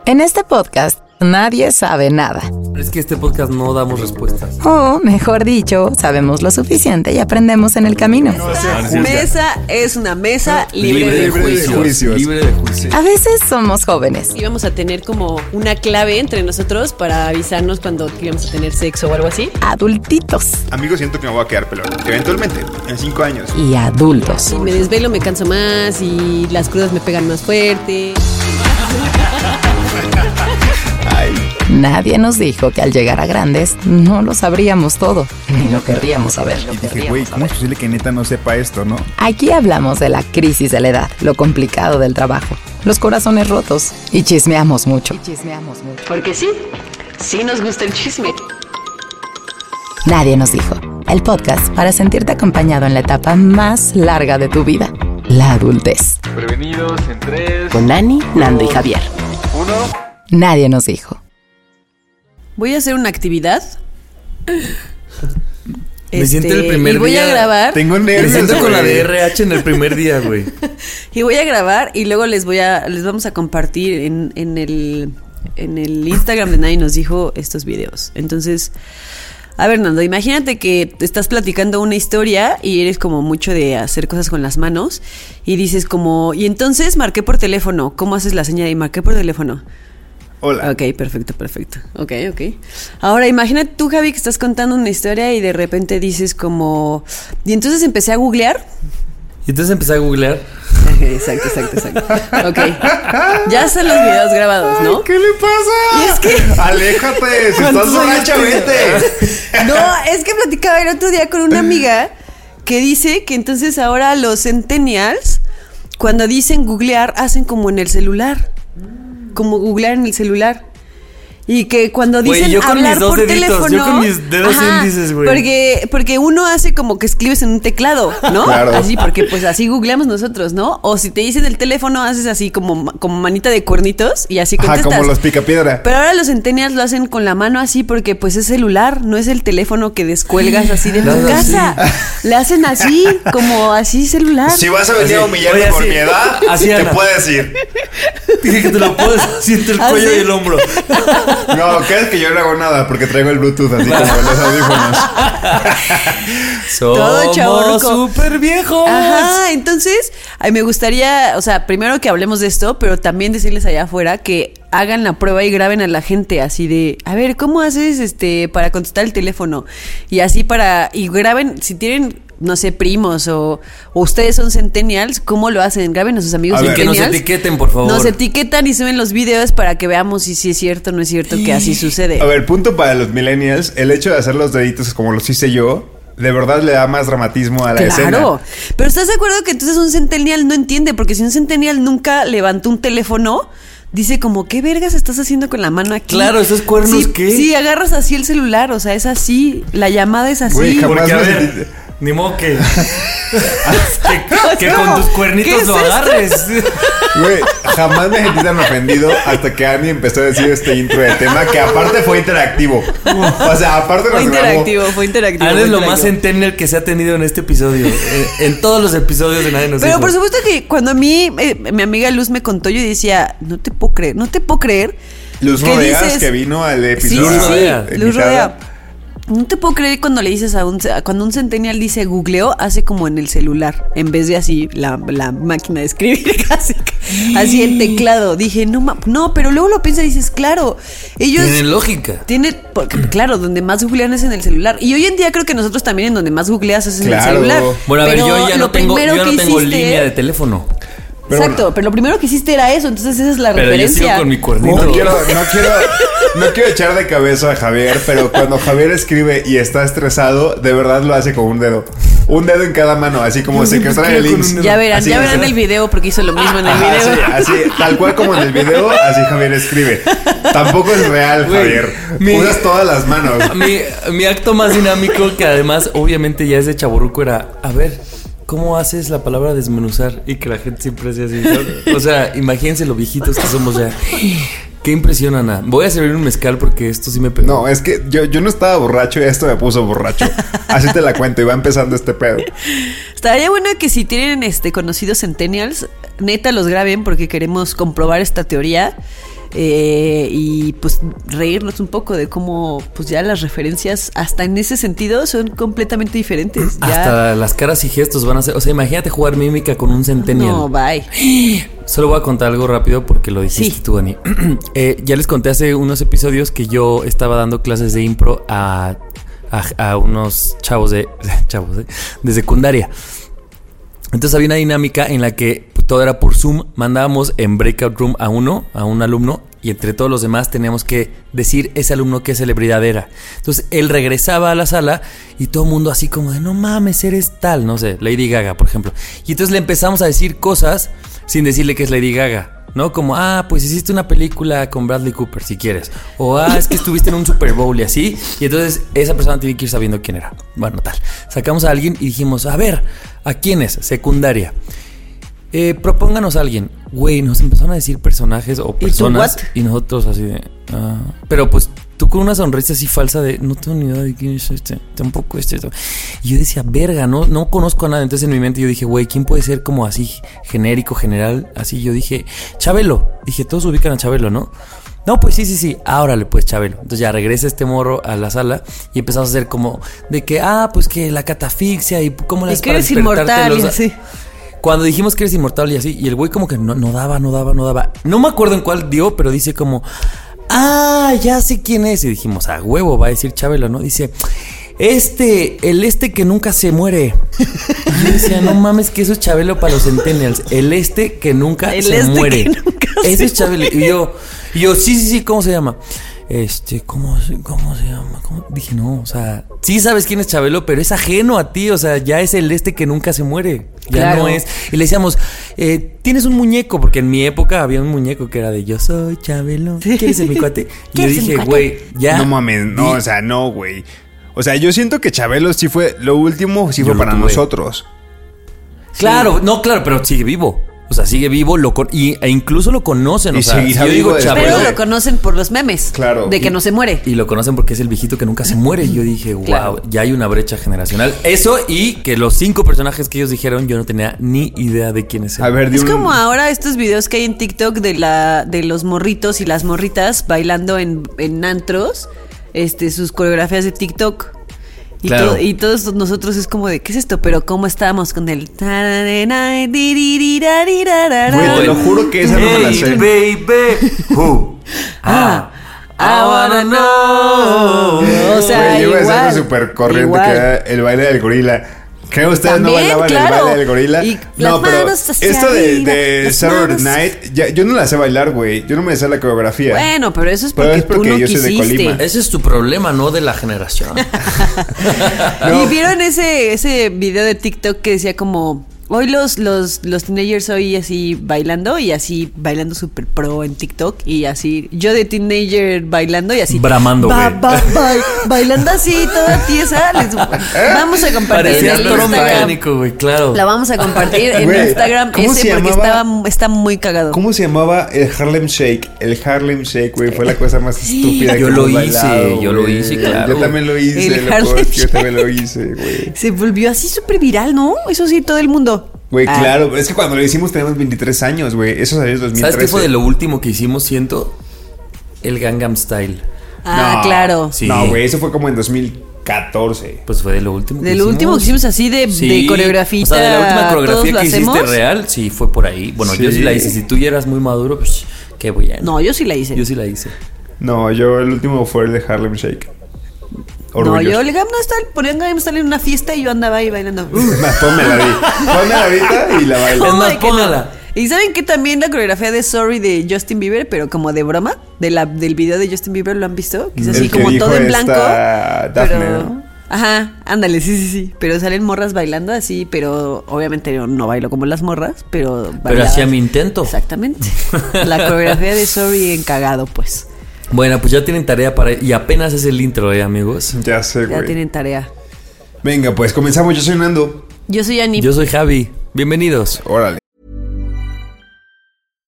En este podcast, nadie sabe nada. Es que este podcast no damos respuestas. O, mejor dicho, sabemos lo suficiente y aprendemos en el camino. Esta mesa es una mesa libre de juicios. Libre de juicios. A veces somos jóvenes. Y vamos a tener como una clave entre nosotros para avisarnos cuando íbamos a tener sexo o algo así. Adultitos. Amigo, siento que me voy a quedar pelón. Eventualmente, en 5 años. Y adultos. Si me desvelo me canso más y las crudas me pegan más fuerte. Ay. Nadie nos dijo que al llegar a grandes no lo sabríamos todo, ni lo querríamos saber. Y dije, güey, ¿cómo es posible que neta no sepa esto, no? Aquí hablamos de la crisis de la edad, lo complicado del trabajo, los corazones rotos y chismeamos mucho. Porque sí nos gusta el chisme. Nadie nos dijo. El podcast para sentirte acompañado en la etapa más larga de tu vida, la adultez. Prevenidos en 3, Con Ani, Nando y Javier. 1. Nadie nos dijo. Voy a hacer una actividad. Me siento el primer y voy día. a grabar. Tengo Me nervios, siento con la güey. de RH en el primer día, güey. Y voy a grabar y luego les vamos a compartir en el Instagram de Nadie nos dijo estos videos. Entonces, a ver, Nando, imagínate que te estás platicando una historia y eres como mucho de hacer cosas con las manos y dices como, y entonces marqué por teléfono. ¿Cómo haces la señal? Y marqué por teléfono. Hola. Ok, perfecto. Ok. Ahora, imagínate tú, Javi, que estás contando una historia y de repente dices como... Y entonces empecé a googlear. Y entonces empecé a googlear. Exacto. Ok. Ya están los videos grabados, ¿no? ¿Qué le pasa? Y es que... Aléjate, si ¿Cuántos estás borracha, años vete. No, es que platicaba el otro día con una amiga que dice que entonces ahora los centennials, cuando dicen googlear, hacen como en el celular. Como googlear en el celular. Y que cuando Güey, dicen yo con hablar mis dos por deditos, teléfono... yo con mis dedos índices, güey. Porque uno hace como que escribes en un teclado, ¿no? Claro. Así, porque pues así googleamos nosotros, ¿no? O si te dicen el teléfono, haces así como manita de cuernitos y así Ajá, contestas. como los picapiedra. Pero ahora los centennials lo hacen con la mano así porque pues es celular, no es el teléfono que descuelgas así de tu Claro, casa. Le hacen así, como así celular. Si vas a venir Así, a humillarme oye, por así, mi edad, así, te Ana. puedes ir. Dije que te lo puedes así entre el ¿Ah, cuello sí? y el hombro. No, crees que yo no hago nada porque traigo el Bluetooth así como los audífonos. Todo Somos chavorruco. súper viejos. Ajá, entonces, ay, me gustaría, o sea, primero que hablemos de esto, pero también decirles allá afuera que hagan la prueba y graben a la gente así de, a ver, ¿cómo haces para contestar el teléfono? Y así y graben, si tienen, no sé, primos o ustedes son centennials, ¿cómo lo hacen? Graben a sus amigos A ver. Que nos centennials. etiqueten, por favor. Nos etiquetan y suben los videos para que veamos si sí es cierto o no es cierto que así sucede. A ver, punto para los millennials. El hecho de hacer los deditos como los hice yo, de verdad le da más dramatismo a la escena. Claro, pero ¿estás de acuerdo que entonces un centennial no entiende? Porque si un centennial nunca levantó un teléfono, dice como, ¿qué vergas estás haciendo con la mano aquí? Claro, ¿esos cuernos sí, qué? Sí, agarras así el celular, o sea, es así, la llamada es así. Güey, jamás Porque, a me ver, sentí- ni modo que con tus ¿Qué cuernitos es lo esto? agarres. Güey, jamás me sentí tan ofendido hasta que Ani empezó a decir este intro de tema que aparte fue interactivo. O sea, aparte Fue nos grabó. fue interactivo. Ana fue es lo más interactivo. centennial que se ha tenido en este episodio. En todos los episodios de Nadie nos Pero dijo. por supuesto que cuando a mí, mi amiga Luz me contó, yo decía, no te puedo creer. Luz ¿Qué Rodeas, dices? que vino al Sí, episodio. Luz Rodea. Luz invitada. Rodea. No te puedo creer cuando le dices cuando un centennial dice googleó, hace como en el celular, en vez de así la máquina de escribir, casi así el teclado. Dije, no, pero luego lo piensas y dices, claro, ellos Tienen lógica. porque, claro, donde más googlean es en el celular. Y hoy en día creo que nosotros también en donde más googleas es en el Claro. celular. Bueno, a ver, Pero yo ya no lo tengo primero que hiciste- línea de teléfono. Pero Exacto, pero lo primero que hiciste era eso, entonces esa es la Pero yo referencia. sigo con mi cuernito. No quiero echar de cabeza a Javier, pero cuando Javier escribe y está estresado, de verdad lo hace con un dedo. Un dedo en cada mano, así como Yo siempre secretaria de escribo con links. un Ya verán, Así, ya verán así. el video porque hizo lo mismo en el Ajá, video. así, tal cual como en el video, así Javier escribe. Tampoco es real, Güey, Javier. mi- Usas todas las manos. Mi acto más dinámico, que además obviamente ya es de chavorruco, era, a ver, ¿cómo haces la palabra desmenuzar? Y que la gente siempre hacía así, ¿no? O sea, imagínense lo viejitos que somos ya. Qué impresión, Ana. Voy a servir un mezcal porque esto sí me pegó. No, es que yo no estaba borracho y esto me puso borracho. Así te la cuento y va empezando este pedo. Estaría bueno que si tienen conocidos centennials, neta los graben porque queremos comprobar esta teoría. Y pues reírnos un poco de cómo pues ya las referencias hasta en ese sentido son completamente diferentes. Ya... Hasta las caras y gestos van a ser. O sea, imagínate jugar mímica con un centennial. No, bye. Solo voy a contar algo rápido porque lo dijiste tú, Dani. Ya les conté hace unos episodios que yo estaba dando clases de impro a unos chavos de secundaria. Entonces había una dinámica en la que todo era por Zoom. Mandábamos en breakout room a un alumno, y entre todos los demás teníamos que decir ese alumno qué celebridad era. Entonces él regresaba a la sala y todo el mundo así como de no mames, eres tal, no sé, Lady Gaga, por ejemplo. Y entonces le empezamos a decir cosas sin decirle que es Lady Gaga, ¿no? Como, pues hiciste una película con Bradley Cooper, si quieres. O, es que estuviste en un Super Bowl y así. Y entonces esa persona tiene que ir sabiendo quién era. Bueno, tal. Sacamos a alguien y dijimos, a ver, ¿a quién es? Secundaria. Propónganos a alguien. Güey, nos empezaron a decir personajes o personas. ¿Y nosotros así de... Pero pues tú con una sonrisa así falsa de... No tengo ni idea de quién es este. Tampoco este. Y yo decía, verga, no conozco a nadie. Entonces en mi mente yo dije, güey, ¿quién puede ser como así genérico, general? Así yo dije, Chabelo. Dije, todos ubican a Chabelo, ¿no? No, pues sí. Órale, pues Chabelo. Entonces ya regresa este morro a la sala y empezamos a hacer como de que, pues que la catafixia y cómo las... Y que eres inmortal y así. Cuando dijimos que eres inmortal y así, y el güey como que no daba. No me acuerdo en cuál dio, pero dice como, ya sé quién es. Y dijimos, a huevo, va a decir Chabelo, ¿no? Dice, el que nunca se muere. Y yo decía, no mames, que eso es Chabelo para los centennials. El que nunca se muere. Ese es Chabelo. Y yo, sí, ¿cómo se llama? ¿Cómo se llama? Dije, no, o sea, sí sabes quién es Chabelo, pero es ajeno a ti, o sea, ya es el que nunca se muere. Ya claro. No es. Y le decíamos, tienes un muñeco, porque en mi época había un muñeco que era de yo soy Chabelo. ¿Quieres ser mi cuate? Y yo dije, güey, ya. No mames, no, o sea, no, güey. O sea, yo siento que Chabelo sí fue, lo último sí fue para nosotros. Claro, sí. No, claro, pero sigue vivo. O sea, sigue vivo e incluso lo conocen. O sea, yo digo Chabelo. Pero lo conocen por los memes. Claro. De que no se muere. Y lo conocen porque es el viejito que nunca se muere. Y yo dije, wow, ya hay una brecha generacional. Eso y que los 5 personajes que ellos dijeron, yo no tenía ni idea de quiénes eran. A ver, es como ahora estos videos que hay en TikTok de los morritos y las morritas bailando en antros, sus coreografías de TikTok. Y, claro. Y todos nosotros es como de, ¿qué es esto? Pero ¿cómo estábamos con el... Güey, te lo juro que esa no me la sé. Baby, who? I wanna know. O sea, güey, yo igual, iba a ser súper corriente igual. Que era el baile del gorila. Creo que ustedes también, no bailaban claro. El baile del gorila. Y no, pero esto de Saturday Night, yo no la sé bailar, güey. Yo no me sé la coreografía. Bueno, pero eso es porque tú no yo quisiste. Soy de Colima. Ese es tu problema, no de la generación. No. ¿Y vieron ese video de TikTok que decía como... Hoy los teenagers hoy así bailando y así bailando super pro en TikTok y así yo de teenager bailando y así bramando, bailando así toda tiesa. Vamos a compartir parecía en el toro Instagram. Mecánico, güey, claro. La vamos a compartir en Instagram ese porque está muy cagado. ¿Cómo se llamaba el Harlem Shake? El Harlem Shake, güey, fue la cosa más estúpida yo que lo hemos hice, bailado, yo lo hice, claro. Yo también lo hice, yo también lo hice, güey. Se volvió así súper viral, ¿no? Eso sí, todo el mundo. Güey, claro, es que cuando lo hicimos teníamos 23 años, güey. Eso salió en 2013. ¿Sabes qué fue de lo último que hicimos, siento? El Gangnam Style. No, claro. Sí. No, güey, eso fue como en 2014. Pues fue de lo último que hicimos. De lo último que hicimos así de coreografía. O sea, de la última coreografía que hiciste real, sí, fue por ahí. Bueno, yo sí la hice. Si tú ya eras muy maduro, pues, qué bueno. No, yo sí la hice. Yo sí la hice. No, el último fue el de Harlem Shake. Orgulloso. No, yo el Gangnam Style ponían Gangnam Style en una fiesta y yo andaba ahí bailando. Pónmela ahorita y la bailo. Es más, póngala. Y ¿saben qué? También la coreografía de Sorry de Justin Bieber, pero como de broma, del video de Justin Bieber, ¿lo han visto? Que es así como todo en blanco. Daphne, pero... ¿no? Ajá, ándale, sí. Pero salen morras bailando así, pero obviamente yo no bailo como las morras, pero hacía mi intento. Exactamente. La coreografía de Sorry en cagado, pues. Bueno, pues ya tienen tarea y apenas es el intro, amigos. Ya sé, güey. Ya tienen tarea. Venga, pues comenzamos. Yo soy Nando. Yo soy Ani. Yo soy Javi. Bienvenidos. Órale.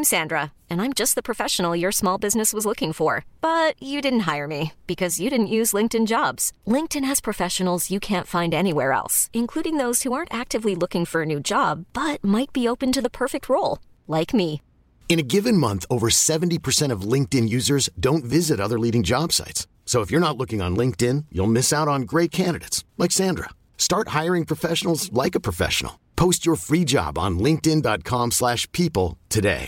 I'm Sandra, and I'm just the professional your small business was looking for. But you didn't hire me because you didn't use LinkedIn Jobs. LinkedIn has professionals you can't find anywhere else, including those who aren't actively looking for a new job, but might be open to the perfect role, like me. In a given month, over 70% of LinkedIn users don't visit other leading job sites. So if you're not looking on LinkedIn, you'll miss out on great candidates like Sandra. Start hiring professionals like a professional. Post your free job on linkedin.com/people today.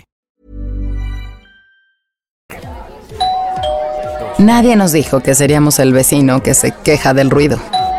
Nadie nos dijo que seríamos el vecino que se queja del ruido.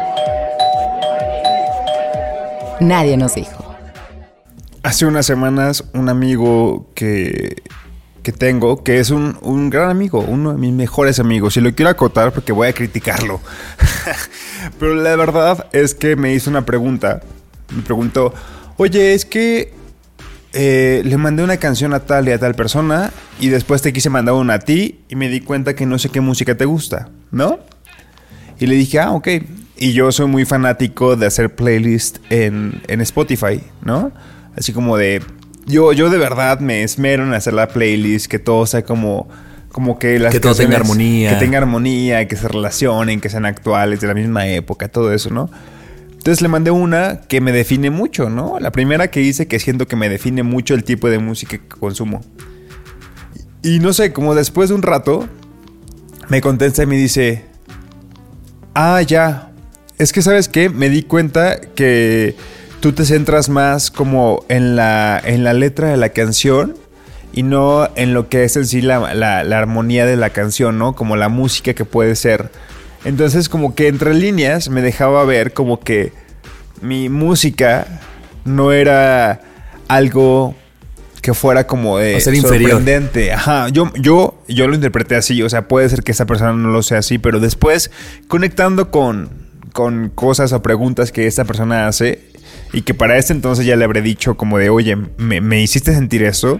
Nadie nos dijo. Hace unas semanas un amigo que tengo, que es un gran amigo, uno de mis mejores amigos, y lo quiero acotar porque voy a criticarlo. Pero la verdad es que me hizo una pregunta. Me preguntó, oye, es que le mandé una canción a tal y a tal persona y después te quise mandar una a ti y me di cuenta que no sé qué música te gusta, ¿no? Y le dije, ok. Y yo soy muy fanático de hacer playlist en Spotify, ¿no? Así como de... Yo de verdad me esmero en hacer la playlist, que todo sea como que las que todo tenga armonía. Que tenga armonía, que se relacionen, que sean actuales, de la misma época, todo eso, ¿no? Entonces le mandé una que me define mucho, ¿no? La primera que hice, que siento que me define mucho el tipo de música que consumo. Y no sé, como después de un rato, me contesta y me dice... Ah, ya. Es que, ¿sabes qué? Me di cuenta que tú te centras más como en la letra de la canción y no en lo que es en sí la armonía de la canción, ¿no? Como la música que puede ser. Entonces, como que entre líneas me dejaba ver como que mi música no era algo que fuera como de ser inferior. Sorprendente. Ajá, yo lo interpreté así. O sea, puede ser que esa persona no lo sea así, pero después, conectando con cosas o preguntas que esta persona hace, y que para este entonces ya le habré dicho como de, oye, me hiciste sentir eso.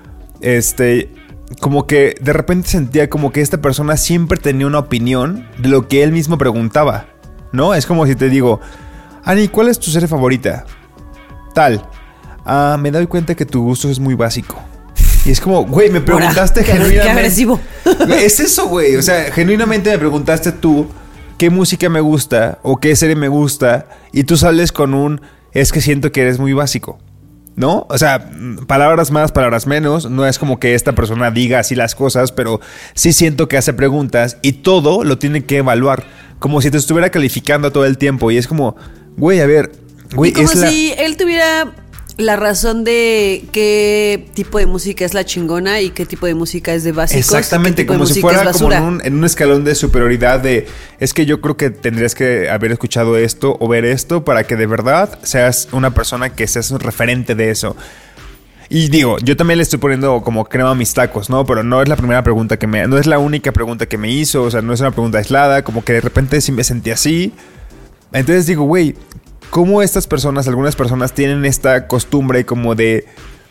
Como que de repente sentía como que esta persona siempre tenía una opinión de lo que él mismo preguntaba, ¿no? Es como si te digo, Ani, ¿cuál es tu serie favorita? Tal. Ah, me doy cuenta que tu gusto es muy básico. Y es como, güey, me preguntaste genuinamente. Qué agresivo. Es eso, güey. O sea, genuinamente me preguntaste tú qué música me gusta o qué serie me gusta, y tú sales con es que siento que eres muy básico, ¿no? O sea, palabras más, palabras menos. No es como que esta persona diga así las cosas, pero sí siento que hace preguntas y todo lo tiene que evaluar, como si te estuviera calificando todo el tiempo. Y es como, güey, a ver, güey, como si él tuviera la razón de qué tipo de música es la chingona y qué tipo de música es de básicos. Exactamente, como si fuera como en un escalón de superioridad de... Es que yo creo que tendrías que haber escuchado esto o ver esto para que de verdad seas una persona que seas un referente de eso. Y digo, yo también le estoy poniendo como crema a mis tacos, ¿no? Pero no es la primera pregunta no es la única pregunta que me hizo. O sea, no es una pregunta aislada. Como que de repente sí me sentí así. Entonces digo, güey, ¿cómo algunas personas tienen esta costumbre como de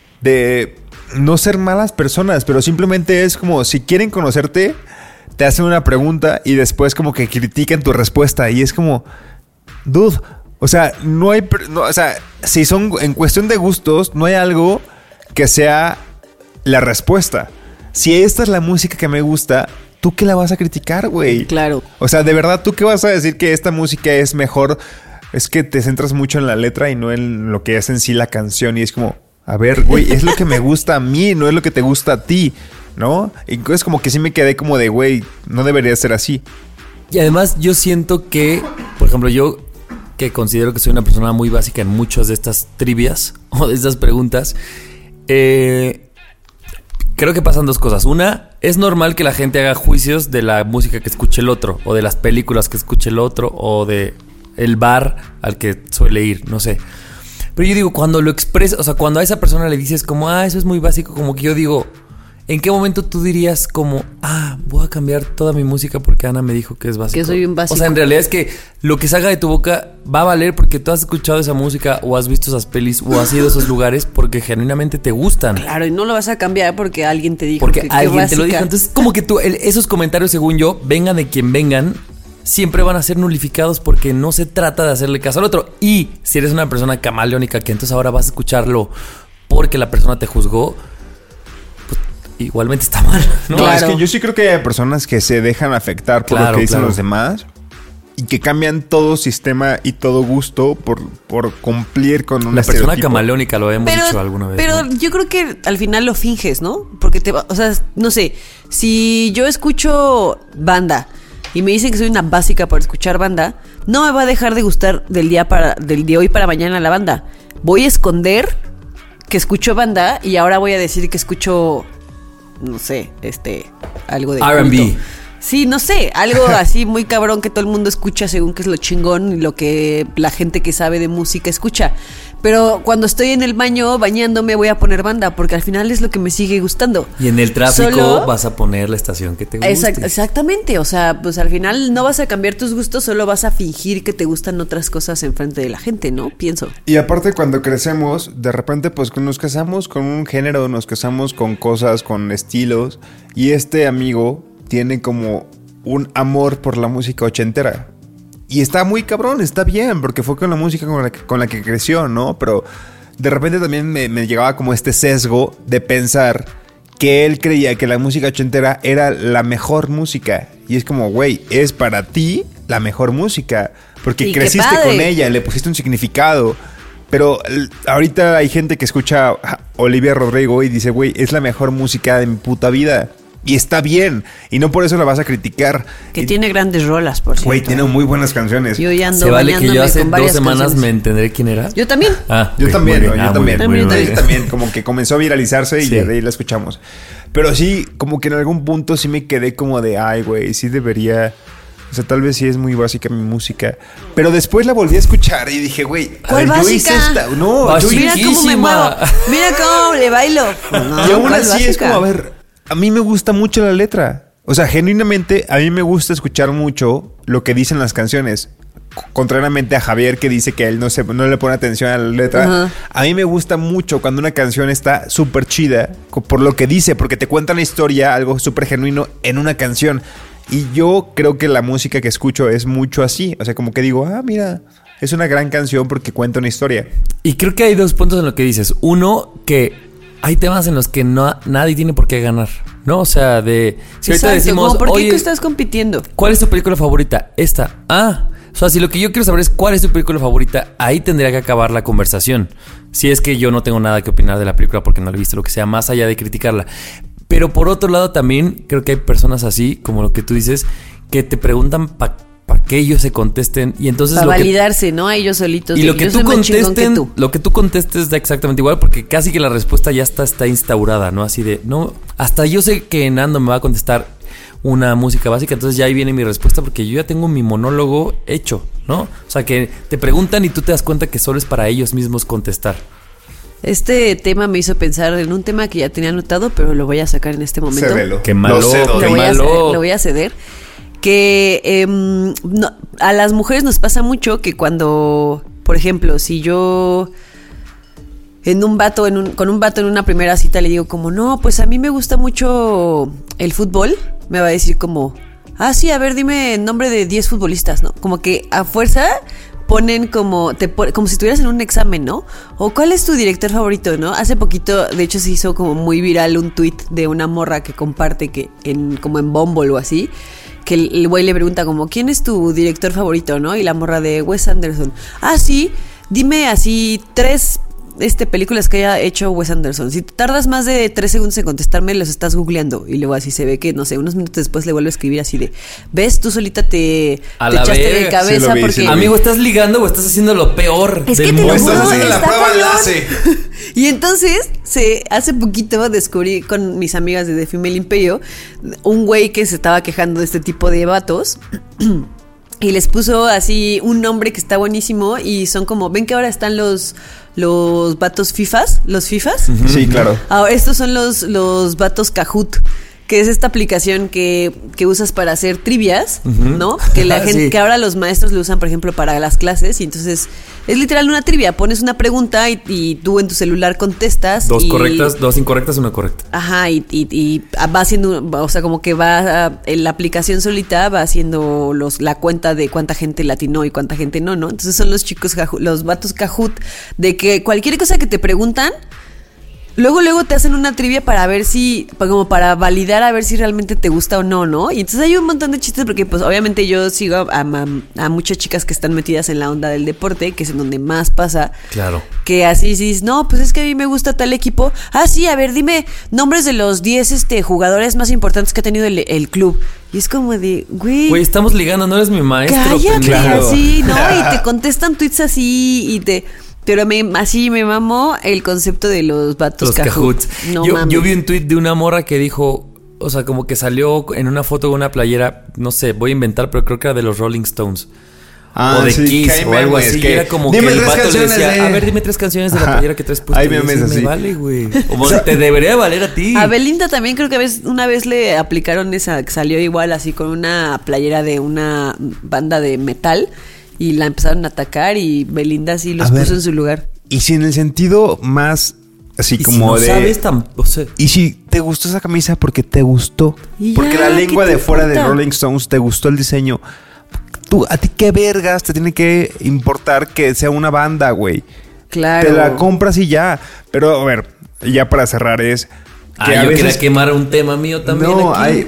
no ser malas personas, pero simplemente es como si quieren conocerte, te hacen una pregunta y después como que critican tu respuesta y es como, dude, o sea, o sea, si son en cuestión de gustos, no hay algo que sea la respuesta. Si esta es la música que me gusta, ¿tú qué la vas a criticar, güey? Claro. O sea, de verdad, ¿tú qué vas a decir que esta música es mejor? Es que te centras mucho en la letra y no en lo que es en sí la canción. Y es como, a ver, güey, es lo que me gusta a mí, no es lo que te gusta a ti, ¿no? Y entonces como que sí me quedé como de, güey, no debería ser así. Y además yo siento que, por ejemplo, yo que considero que soy una persona muy básica en muchas de estas trivias o de estas preguntas, creo que pasan dos cosas. Una, es normal que la gente haga juicios de la música que escuche el otro, o de las películas que escuche el otro, o de el bar al que suele ir, no sé. Pero yo digo, cuando lo expresa, o sea, cuando a esa persona le dices como, eso es muy básico, como que yo digo, ¿en qué momento tú dirías como, voy a cambiar toda mi música porque Ana me dijo que es básico? Que soy un básico. O sea, en realidad es que lo que salga de tu boca va a valer porque tú has escuchado esa música o has visto esas pelis o has ido a esos lugares porque genuinamente te gustan. Claro, y no lo vas a cambiar porque alguien te dijo porque alguien te lo dijo. Entonces, como que esos comentarios, según yo, vengan de quien vengan, siempre van a ser nulificados porque no se trata de hacerle caso al otro. Y si eres una persona camaleónica que entonces ahora vas a escucharlo porque la persona te juzgó, igualmente está mal, ¿no? No, es que yo sí creo que hay personas que se dejan afectar por lo que dicen los demás y que cambian todo sistema y todo gusto por cumplir con una persona camaleónica, lo hemos dicho alguna vez. Pero ¿no? Yo creo que al final lo finges, ¿no? Porque o sea, no sé, si yo escucho banda y me dicen que soy una básica por escuchar banda, no me va a dejar de gustar del día de hoy para mañana la banda. Voy a esconder que escucho banda y ahora voy a decir que escucho, no sé, algo de R&B. culto. Sí, no sé, algo así muy cabrón que todo el mundo escucha según que es lo chingón y lo que la gente que sabe de música escucha. Pero cuando estoy en el baño bañándome voy a poner banda porque al final es lo que me sigue gustando. Y en el tráfico vas a poner la estación que te guste. Exactamente, o sea, pues al final no vas a cambiar tus gustos, solo vas a fingir que te gustan otras cosas enfrente de la gente, ¿no? Pienso. Y aparte cuando crecemos, de repente pues nos casamos con un género, nos casamos con cosas, con estilos y este amigo tiene como un amor por la música ochentera. Y está muy cabrón, está bien, porque fue con la música con la que creció, ¿no? Pero de repente también me llegaba como este sesgo de pensar que él creía que la música ochentera era la mejor música. Y es como, güey, es para ti la mejor música. Porque creciste con ella, le pusiste un significado. Pero ahorita hay gente que escucha a Olivia Rodrigo y dice, güey, es la mejor música de mi puta vida. Y está bien. Y no por eso la vas a criticar. Que tiene grandes rolas, por cierto. Güey, tiene muy buenas canciones. Yo ya ando ¿Se vale que yo hace 2 semanas canciones. me entenderé quién era? Yo también. Yo también, ¿no? Yo también. Muy También, como que comenzó a viralizarse y de ahí la escuchamos. Pero sí, como que en algún punto sí me quedé como de, ay, güey, sí debería... O sea, tal vez sí es muy básica mi música. Pero después la volví a escuchar y dije, güey, ¿cuál básica? Yo hice esta. No, mira cómo me muevo. Mira cómo le bailo. No, y aún así es como, a ver... A mí me gusta mucho la letra. O sea, genuinamente, a mí me gusta escuchar mucho lo que dicen las canciones. Contrariamente a Javier, que dice que él no le pone atención a la letra. Uh-huh. A mí me gusta mucho cuando una canción está súper chida por lo que dice, porque te cuenta una historia, algo súper genuino en una canción. Y yo creo que la música que escucho es mucho así. O sea, como que digo, mira, es una gran canción porque cuenta una historia. Y creo que hay 2 puntos en lo que dices. Uno, que... hay temas en los que nadie tiene por qué ganar, ¿no? O sea, si ahorita decimos, ¿por qué estás compitiendo? ¿Cuál es tu película favorita? Esta. O sea, si lo que yo quiero saber es cuál es tu película favorita, ahí tendría que acabar la conversación. Si es que yo no tengo nada que opinar de la película porque no la he visto, lo que sea, más allá de criticarla. Pero por otro lado también creo que hay personas así, como lo que tú dices, que te preguntan para que ellos se contesten y entonces para validarse, ¿no? A ellos solitos. Y lo que tú contesten, lo que tú contestes da exactamente igual porque casi que la respuesta ya está instaurada, ¿no? Así de, no, hasta yo sé que Nando me va a contestar una música básica, entonces ya ahí viene mi respuesta porque yo ya tengo mi monólogo hecho, ¿no? O sea, que te preguntan y tú te das cuenta que solo es para ellos mismos contestar. Este tema me hizo pensar en un tema que ya tenía anotado, pero lo voy a sacar en este momento. Cédelo. Qué malo, lo voy a ceder. Que a las mujeres nos pasa mucho que cuando, por ejemplo, si yo con un vato en una primera cita le digo como, no, pues a mí me gusta mucho el fútbol, me va a decir como, sí, a ver, dime el nombre de 10 futbolistas, ¿no? Como que a fuerza ponen como si estuvieras en un examen, ¿no? O ¿cuál es tu director favorito, no? Hace poquito, de hecho, se hizo como muy viral un tweet de una morra que comparte como en Bumble o así, que el güey le pregunta como, ¿quién es tu director favorito, no? Y la morra de Wes Anderson. Sí, dime así 3 películas que haya hecho Wes Anderson. Si te tardas más de 3 segundos en contestarme, los estás googleando. Y luego así se ve que, no sé, unos minutos después le vuelve a escribir así de, ¿ves? Tú solita te echaste de cabeza porque... Amigo, ¿estás ligando o estás haciendo lo peor es del que te mundo? lo juro, haciendo la prueba enlace. Y entonces, hace poquito descubrí con mis amigas de The Female Imperio un güey que se estaba quejando de este tipo de vatos y les puso así un nombre que está buenísimo y son como, ¿ven que ahora están los vatos FIFAs? ¿Los FIFAs? Uh-huh. Sí, claro. Estos son los vatos Kahoot, que es esta aplicación que usas para hacer trivias, uh-huh, ¿no? Que la gente, sí, que ahora los maestros lo usan, por ejemplo, para las clases, y entonces es literal una trivia. Pones una pregunta y tú en tu celular contestas. 2 correctas, 2 incorrectas, 1 correcta. Ajá, y va haciendo, o sea, como que va, la aplicación solita va haciendo la cuenta de cuánta gente latinó y cuánta gente no, ¿no? Entonces son los chicos, los vatos Kahoot, de que cualquier cosa que te preguntan, luego te hacen una trivia para ver si, como para validar a ver si realmente te gusta o no, ¿no? Y entonces hay un montón de chistes porque pues obviamente yo sigo a muchas chicas que están metidas en la onda del deporte, que es en donde más pasa. Claro. Que así dices, no, pues es que a mí me gusta tal equipo. Ah, sí, a ver, dime nombres de los 10 jugadores más importantes que ha tenido el club. Y es como de, güey. Güey, estamos ligando, no eres mi maestro. Cállate, así, ¿no? Y te contestan tweets así y te... Pero así me mamó el concepto de los vatos Cahoots. No, yo vi un tweet de una morra que dijo, o sea, como que salió en una foto de una playera, no sé, voy a inventar, pero creo que era de los Rolling Stones. O de Kiss o algo así. Y era como que el vato le decía, a ver, dime 3 canciones de la playera que traes puesta. Hay memes así. Me vale, güey. O sea, te debería valer a ti. A Belinda también creo que una vez le aplicaron esa, que salió igual así con una playera de una banda de metal. Y la empezaron a atacar y Belinda sí los puso en su lugar. Y si en el sentido más así como si no sabes o sea, y si te gustó esa camisa porque te gustó. Porque la lengua de fuera de Rolling Stones te gustó el diseño. A ti qué vergas te tiene que importar que sea una banda, güey. Claro. Te la compras y ya. Pero a ver, ya para cerrar es... que yo quería quemar un tema mío también. No, aquí.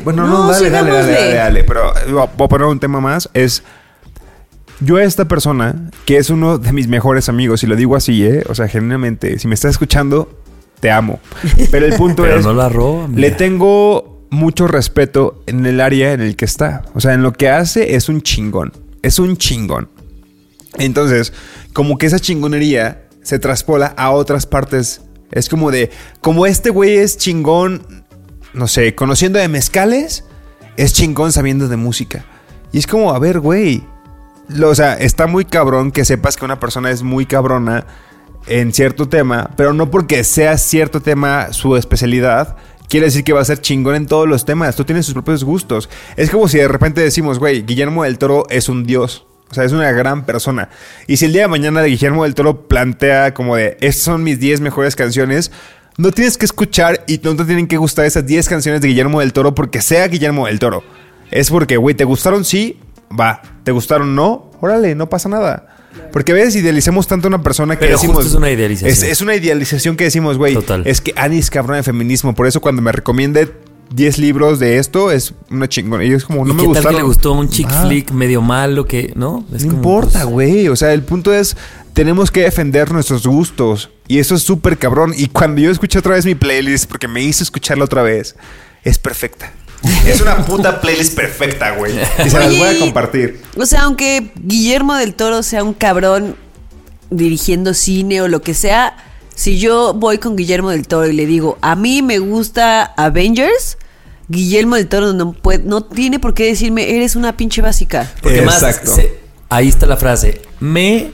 Dale. Pero voy a poner un tema más. Es... Yo a esta persona, que es uno de mis mejores amigos, y lo digo así, o sea, genuinamente, si me estás escuchando, te amo. Pero el punto pero es... no la roba, le tengo mucho respeto en el área en el que está. O sea, en lo que hace es un chingón. Es un chingón. Entonces, como que esa chingonería se traspola a otras partes. Es como de... Como este güey es chingón, no sé, conociendo de mezcales, es chingón sabiendo de música. Y es como, a ver, güey... O sea, está muy cabrón que sepas que una persona es muy cabrona en cierto tema, pero no porque sea cierto tema su especialidad, quiere decir que va a ser chingón en todos los temas. Tú tienes sus propios gustos. Es como si de repente decimos, güey, Guillermo del Toro es un dios. O sea, es una gran persona. Y si el día de mañana Guillermo del Toro plantea como de, estas son mis 10 mejores canciones, no tienes que escuchar y no te tienen que gustar esas 10 canciones de Guillermo del Toro porque sea Guillermo del Toro. Es porque, güey, ¿te gustaron? Sí. Va, ¿te gustaron? No, órale, no pasa nada. Porque a veces idealicemos tanto a una persona que pero decimos... Justo es una idealización. Es una idealización que decimos, güey, es que Annie es cabrona de feminismo. Por eso cuando me recomiende 10 libros de esto, es una chingona. Y es como, no me gustaron. ¿Qué tal que le gustó un chick flick medio malo que, no? Es no como, importa, güey. O sea, el punto es, tenemos que defender nuestros gustos. Y eso es súper cabrón. Y cuando yo escuché otra vez mi playlist, porque me hice escucharla otra vez, es perfecta. Es una puta playlist perfecta, güey. Y se las voy a compartir. O sea, aunque Guillermo del Toro sea un cabrón dirigiendo cine o lo que sea, si yo voy con Guillermo del Toro y le digo, a mí me gusta Avengers, Guillermo del Toro no tiene por qué decirme, eres una pinche básica. Porque exacto. Ahí está la frase. Me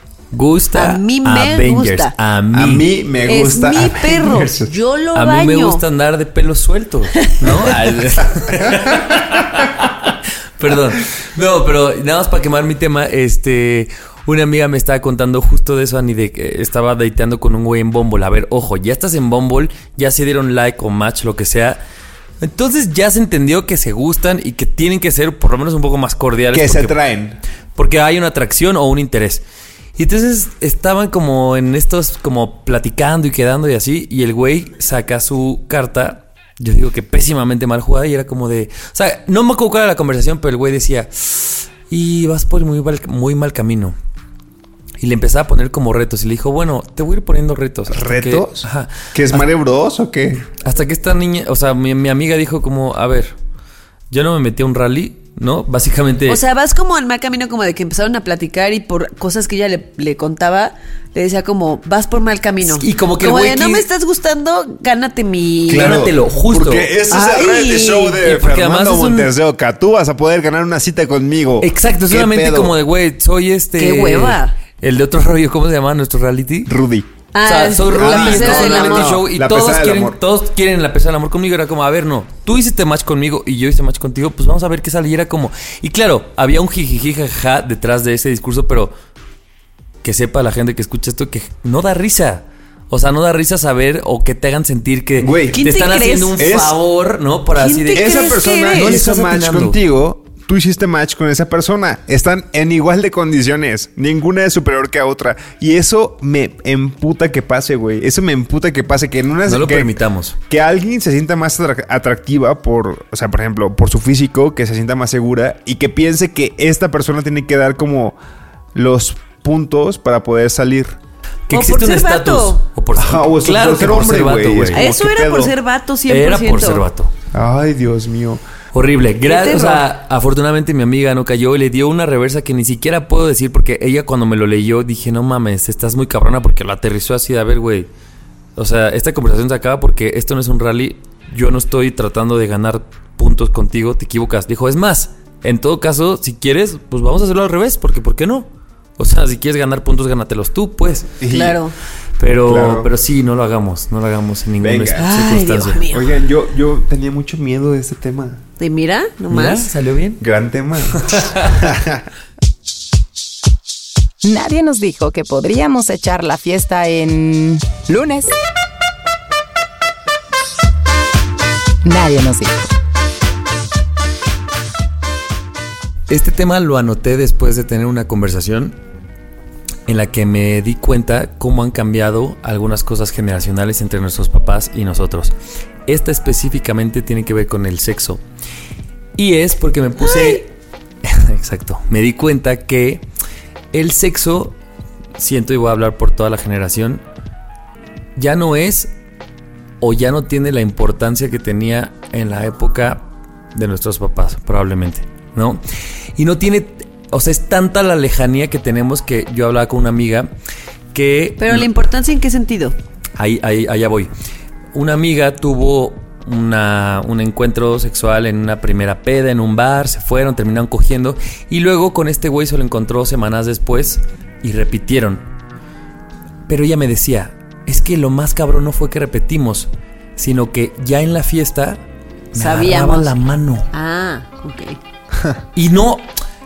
gusta a mí me Avengers. Gusta. A mí me gusta. Es mi perro. Yo lo baño. A mí me gusta andar de pelo suelto, ¿no? Perdón. No, pero nada más para quemar mi tema, una amiga me estaba contando justo de eso, Ani, de que estaba dateando con un güey en Bumble. A ver, ojo, ya estás en Bumble, ya se dieron like o match, lo que sea. Entonces ya se entendió que se gustan y que tienen que ser por lo menos un poco más cordiales. Que se atraen. Porque hay una atracción o un interés. Y entonces estaban como en estos, como platicando y quedando y así. Y el güey saca su carta, yo digo que pésimamente mal jugada. Y era como de... O sea, no me acuerdo cuál era la conversación, pero el güey decía... Y vas por muy mal camino. Y le empezaba a poner como retos. Y le dijo, bueno, te voy a ir poniendo retos. ¿Retos? Ajá. ¿Que es Mario Bros o qué? Hasta que esta niña... O sea, mi amiga dijo como... A ver, yo no me metí a un rally... ¿No? Básicamente... O sea, vas como en mal camino, como de que empezaron a platicar y por cosas que ella le contaba, le decía como, vas por mal camino. Y como que como de, no me estás gustando, gánate mi... Claro, gánatelo, justo. Porque ese es el reality show de Fernando Montes de Oca. Tú vas a poder ganar una cita conmigo. Exacto, solamente como de, güey, soy ¡Qué hueva! El de otro rollo, ¿cómo se llama nuestro reality? Rudy. O sea, soy Rudy, la pecera del amor. Show, y todos quieren la pecera del amor conmigo. Era como, a ver, no, tú hiciste match conmigo y yo hice match contigo, pues vamos a ver qué sale. Y era como... Y claro, había un jijiji jaja detrás de ese discurso, pero que sepa la gente que escucha esto que no da risa. O sea, no da risa saber o que te hagan sentir que güey, te están haciendo un favor, ¿no? Por así de... Esa persona no hizo match contigo tú hiciste match con esa persona. Están en igual de condiciones. Ninguna es superior que a otra. Y eso me emputa que pase, güey. Eso me emputa que pase. Que en una... No lo permitamos. Que alguien se sienta más atractiva por... O sea, por ejemplo, por su físico. Que se sienta más segura. Y que piense que esta persona tiene que dar como los puntos para poder salir. Que existe un estatus. O por ser hombre, güey. Eso era por ser vato 100%. Era por ser vato. Ay, Dios mío. Horrible. O sea, afortunadamente mi amiga no cayó y le dio una reversa que ni siquiera puedo decir porque ella cuando me lo leyó dije, no mames, estás muy cabrona porque lo aterrizó así de, a ver, güey. O sea, esta conversación se acaba porque esto no es un rally. Yo no estoy tratando de ganar puntos contigo, te equivocas. Dijo, es más, en todo caso, si quieres, pues vamos a hacerlo al revés porque ¿por qué no? O sea, si quieres ganar puntos, gánatelos tú, pues. Claro. Pero sí, no lo hagamos en ninguna circunstancia. Dios mío. Oigan, yo tenía mucho miedo de este tema. ¿De mira? ¿Nomás? ¿Salió bien? Gran tema. Nadie nos dijo que podríamos echar la fiesta en lunes. Nadie nos dijo. Este tema lo anoté después de tener una conversación en la que me di cuenta cómo han cambiado algunas cosas generacionales entre nuestros papás y nosotros. Esta específicamente tiene que ver con el sexo. Y es porque me puse... Exacto. Me di cuenta que el sexo, siento y voy a hablar por toda la generación, ya no es o ya no tiene la importancia que tenía en la época de nuestros papás, probablemente, ¿no? Y no tiene... O sea, es tanta la lejanía que tenemos que yo hablaba con una amiga que... Pero la importancia, ¿en qué sentido? Allá voy. Una amiga tuvo un encuentro sexual en una primera peda en un bar, se fueron, terminaron cogiendo y luego con este güey se lo encontró semanas después y repitieron. Pero ella me decía, es que lo más cabrón no fue que repetimos, sino que ya en la fiesta me agarraba la mano. Ah, ok. Y no...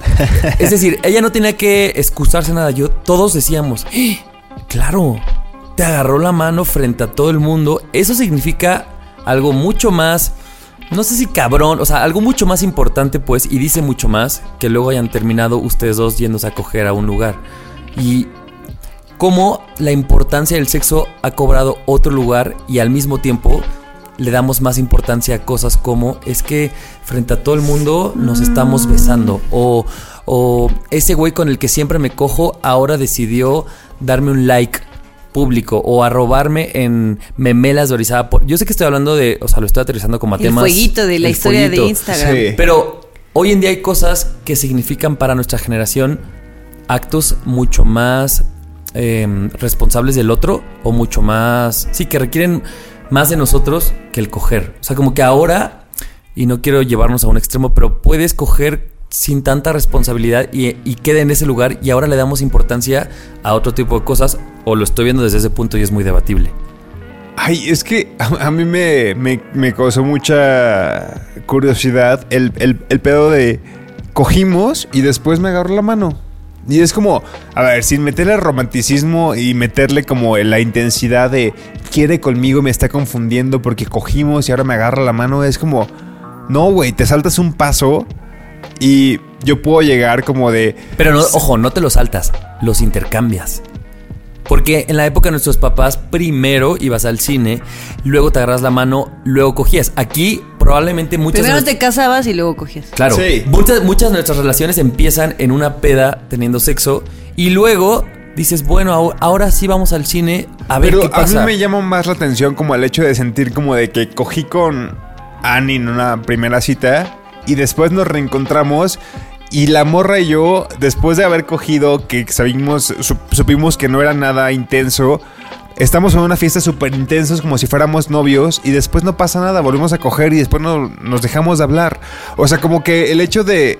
Es decir, ella no tenía que excusarse nada. Todos decíamos, claro, te agarró la mano frente a todo el mundo. Eso significa algo mucho más, no sé si cabrón, o sea, algo mucho más importante, pues, y dice mucho más que luego hayan terminado ustedes dos yéndose a coger a un lugar. Y cómo la importancia del sexo ha cobrado otro lugar y al mismo tiempo le damos más importancia a cosas como es que frente a todo el mundo nos estamos besando o ese güey con el que siempre me cojo ahora decidió darme un like público o arrobarme en memelas de Orizaba. Yo sé que estoy hablando de, o sea, lo estoy aterrizando como a temas... El fueguito de la historia de Instagram. Sí. Pero hoy en día hay cosas que significan para nuestra generación actos mucho más responsables del otro o mucho más... Sí, que requieren... más de nosotros que el coger. O sea, como que ahora, y no quiero llevarnos a un extremo, pero puedes coger sin tanta responsabilidad y queda en ese lugar y ahora le damos importancia a otro tipo de cosas, o lo estoy viendo desde ese punto y es muy debatible. Ay, es que a mí me causó mucha curiosidad el pedo de cogimos y después me agarró la mano. Y es como, a ver, sin meterle romanticismo y meterle como la intensidad de quiere conmigo, me está confundiendo porque cogimos y ahora me agarra la mano. Es como, no, güey, te saltas un paso y yo puedo llegar como de... Pero no, ojo, no te los saltas, los intercambias. Porque en la época de nuestros papás, primero ibas al cine, luego te agarras la mano, luego cogías. Aquí probablemente muchas... Primero te casabas y luego cogías. Claro, sí. Muchas de nuestras relaciones empiezan en una peda teniendo sexo y luego dices, bueno, ahora sí vamos al cine a ver qué pasa. A mí me llama más la atención como el hecho de sentir como de que cogí con Annie en una primera cita y después nos reencontramos... Y la morra y yo, después de haber cogido, que supimos que no era nada intenso, estamos en una fiesta súper intensa, como si fuéramos novios, y después no pasa nada, volvemos a coger y después nos dejamos de hablar. O sea, como que el hecho de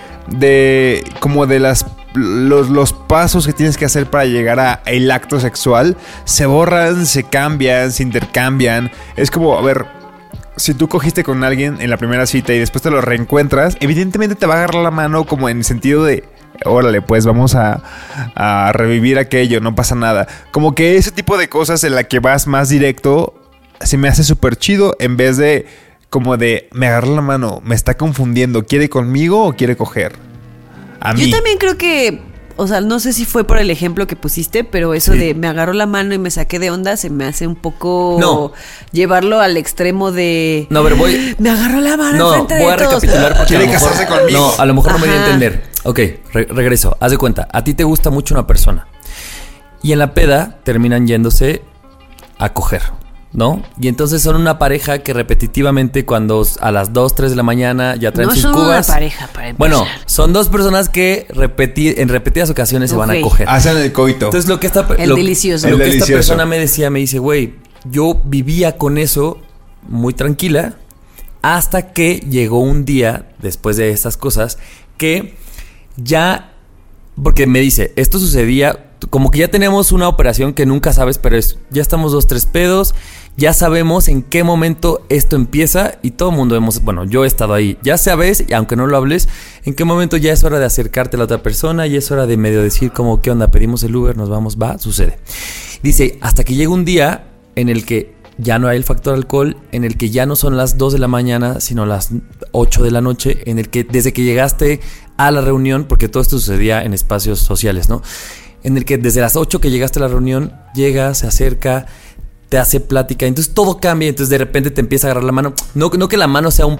como de los pasos que tienes que hacer para llegar a el acto sexual, se borran, se cambian, se intercambian. Es como, a ver... Si tú cogiste con alguien en la primera cita y después te lo reencuentras, evidentemente te va a agarrar la mano como en el sentido de órale, pues vamos a revivir aquello, no pasa nada. Como que ese tipo de cosas en la que vas más directo se me hace súper chido en vez de como de, me agarró la mano, me está confundiendo, ¿quiere conmigo o quiere coger? A mí. Yo también creo que, o sea, no sé si fue por el ejemplo que pusiste, pero eso de me agarró la mano y me saqué de onda se me hace un poco llevarlo al extremo de... No, pero voy... Me agarró la mano No, enfrente de voy a todos. recapitular porque Quiere casarse conmigo. No, a lo mejor no me di a Ajá. entender. Ok, regreso. Haz de cuenta, a ti te gusta mucho una persona y en la peda terminan yéndose a coger, ¿no? Y entonces son una pareja que repetitivamente cuando a las 2, 3 de la mañana ya traen No sus son cubas. una pareja, para empezar. Bueno, son dos personas que en repetidas ocasiones se van a Ok. coger. Hacen el coito. Entonces lo que esta delicioso. Lo El que esta delicioso. persona me decía, me dice, güey, yo vivía con eso muy tranquila hasta que llegó un día después de estas cosas que ya, porque me dice, esto sucedía como que ya tenemos una operación que nunca sabes, pero ya estamos 2, 3 pedos, ya sabemos en qué momento esto empieza y todo el mundo bueno, yo he estado ahí, ya sabes, y aunque no lo hables, en qué momento ya es hora de acercarte a la otra persona y es hora de medio decir como, ¿qué onda? Pedimos el Uber, nos vamos, va, sucede. Dice, hasta que llega un día en el que ya no hay el factor alcohol, en el que ya no son las 2 de la mañana, sino las 8 de la noche, en el que desde que llegaste a la reunión, porque todo esto sucedía en espacios sociales, ¿no? En el que desde las 8 que llegaste a la reunión, llega, se acerca, te hace plática, entonces todo cambia, entonces de repente te empieza a agarrar la mano. No que la mano sea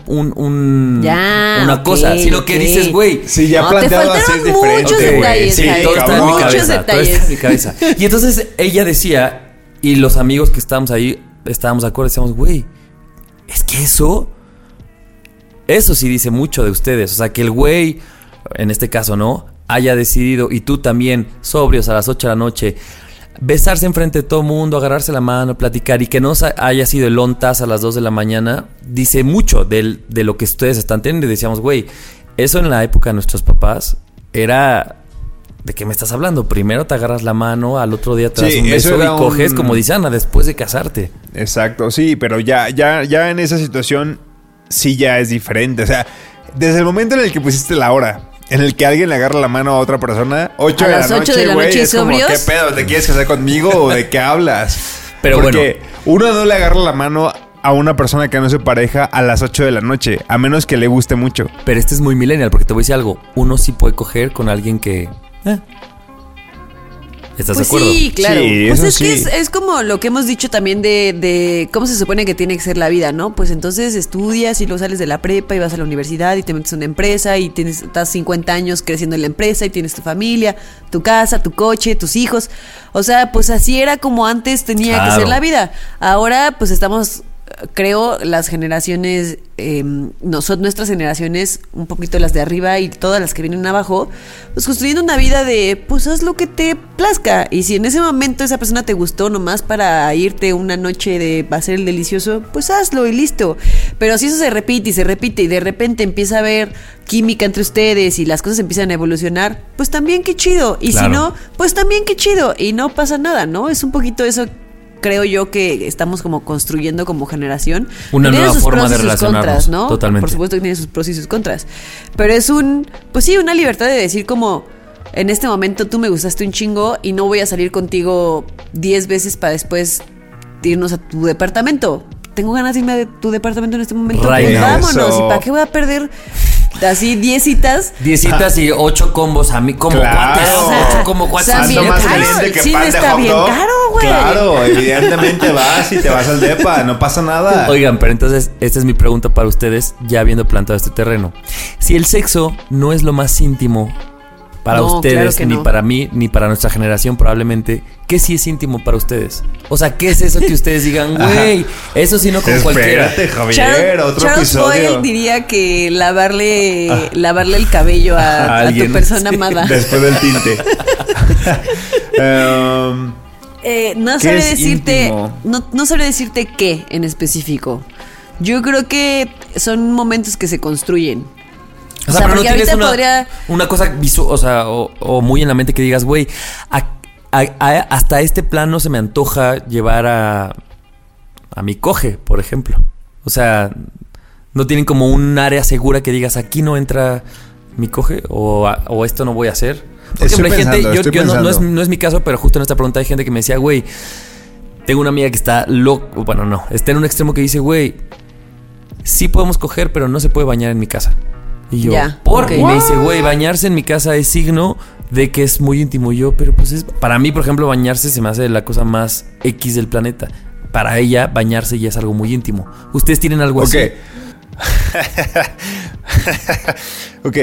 una cosa, sino que dices, güey. Sí, ya No, te planteado así es faltaron diferente. muchos güey. detalles, Sí, Javi. todo está en mi Muchos cabeza, todo detalles. está en mi cabeza. Y entonces ella decía, y los amigos que estábamos ahí, estábamos de acuerdo, decíamos, güey, es que eso sí dice mucho de ustedes. O sea, que el güey, en este caso, ¿no?, haya decidido, y tú también, sobrios a las 8 de la noche, besarse enfrente de todo el mundo, agarrarse la mano, platicar, y que no haya sido el ontas a las 2 de la mañana, dice mucho de lo que ustedes están teniendo. Y decíamos, güey, eso en la época de nuestros papás era... ¿De qué me estás hablando? Primero te agarras la mano, al otro día te das un beso y coges, como dice Ana, después de casarte. Exacto, sí, pero ya en esa situación sí ya es diferente. O sea, desde el momento en el que pusiste la hora, en el que alguien le agarra la mano a otra persona, 8 A de la las 8 noche, de la güey, noche, es como, ¿sobrios? ¿qué pedo? ¿Te quieres casar conmigo o de qué hablas? Pero porque uno no le agarra la mano a una persona que no es su pareja a las 8 de la noche, a menos que le guste mucho. Pero este es muy millennial, porque te voy a decir algo. Uno sí puede coger con alguien que... ¿Estás Pues de acuerdo? sí, claro. Sí, Pues eso es que sí. es como lo que hemos dicho también de cómo se supone que tiene que ser la vida, ¿no? Pues entonces estudias y luego sales de la prepa y vas a la universidad y te metes en una empresa y estás 50 años creciendo en la empresa y tienes tu familia, tu casa, tu coche, tus hijos. O sea, pues así era como antes tenía que Claro. ser la vida. Ahora pues estamos... Creo las generaciones, nuestras generaciones, un poquito las de arriba y todas las que vienen abajo, pues construyendo una vida de, pues haz lo que te plazca. Y si en ese momento esa persona te gustó nomás para irte una noche de hacer el delicioso, pues hazlo y listo. Pero si eso se repite y de repente empieza a haber química entre ustedes y las cosas empiezan a evolucionar, pues también qué chido. Y Claro. si no, pues también qué chido. Y no pasa nada, ¿no? Es un poquito eso. Creo yo que estamos como construyendo como generación. Una Tiene nueva sus forma pros y de sus relacionarnos, contras, ¿no? totalmente. Por supuesto que tiene sus pros y sus contras. Pero es pues sí, una libertad de decir como, en este momento tú me gustaste un chingo y no voy a salir contigo 10 veces para después irnos a tu departamento. Tengo ganas de irme a tu departamento en este momento. Right Pues now. vámonos. Eso. ¿Y para qué voy a perder así 10 citas? 10 citas y 8 combos a mí, como Claro. cuates. O sea, 8 como cuates. o sea, Ando bien más caro, caliente el que cine pan de está hot bien dog. caro, güey. Claro, evidentemente vas y te vas al depa, no pasa nada. Oigan, pero entonces, esta es mi pregunta para ustedes, ya habiendo plantado este terreno. Si el sexo no es lo más íntimo para No, ustedes, claro que ni no. para mí, ni para nuestra generación probablemente, ¿qué sí es íntimo para ustedes? O sea, ¿qué es eso que ustedes digan, güey, eso sí no con cualquiera? Espérate, Javier, otro Charles episodio. Boyle diría que lavarle el cabello a alguien, tu persona sí. amada. Después del tinte. No ¿Qué sabré es decirte, íntimo? no sabré decirte qué en específico. Yo creo que son momentos que se construyen. O sea, pero no porque tienes ahorita podría... una cosa visual, o sea, o muy en la mente que digas, güey, hasta este plan no se me antoja llevar a mi coge, por ejemplo. O sea, no tienen como un área segura que digas, aquí no entra mi coge o esto no voy a hacer. Por Estoy ejemplo, hay gente, pensando, yo no es mi caso, pero justo en esta pregunta hay gente que me decía, güey, tengo una amiga que está loco, bueno, no, está en un extremo que dice, güey, sí podemos coger, pero no se puede bañar en mi casa. Y yo, Ya, ¿por ok. qué? Y me dice, güey, bañarse en mi casa es signo de que es muy íntimo. Y yo, pero pues es... Para mí, por ejemplo, bañarse se me hace la cosa más X del planeta. Para ella, bañarse ya es algo muy íntimo. ¿Ustedes tienen algo así? Ok.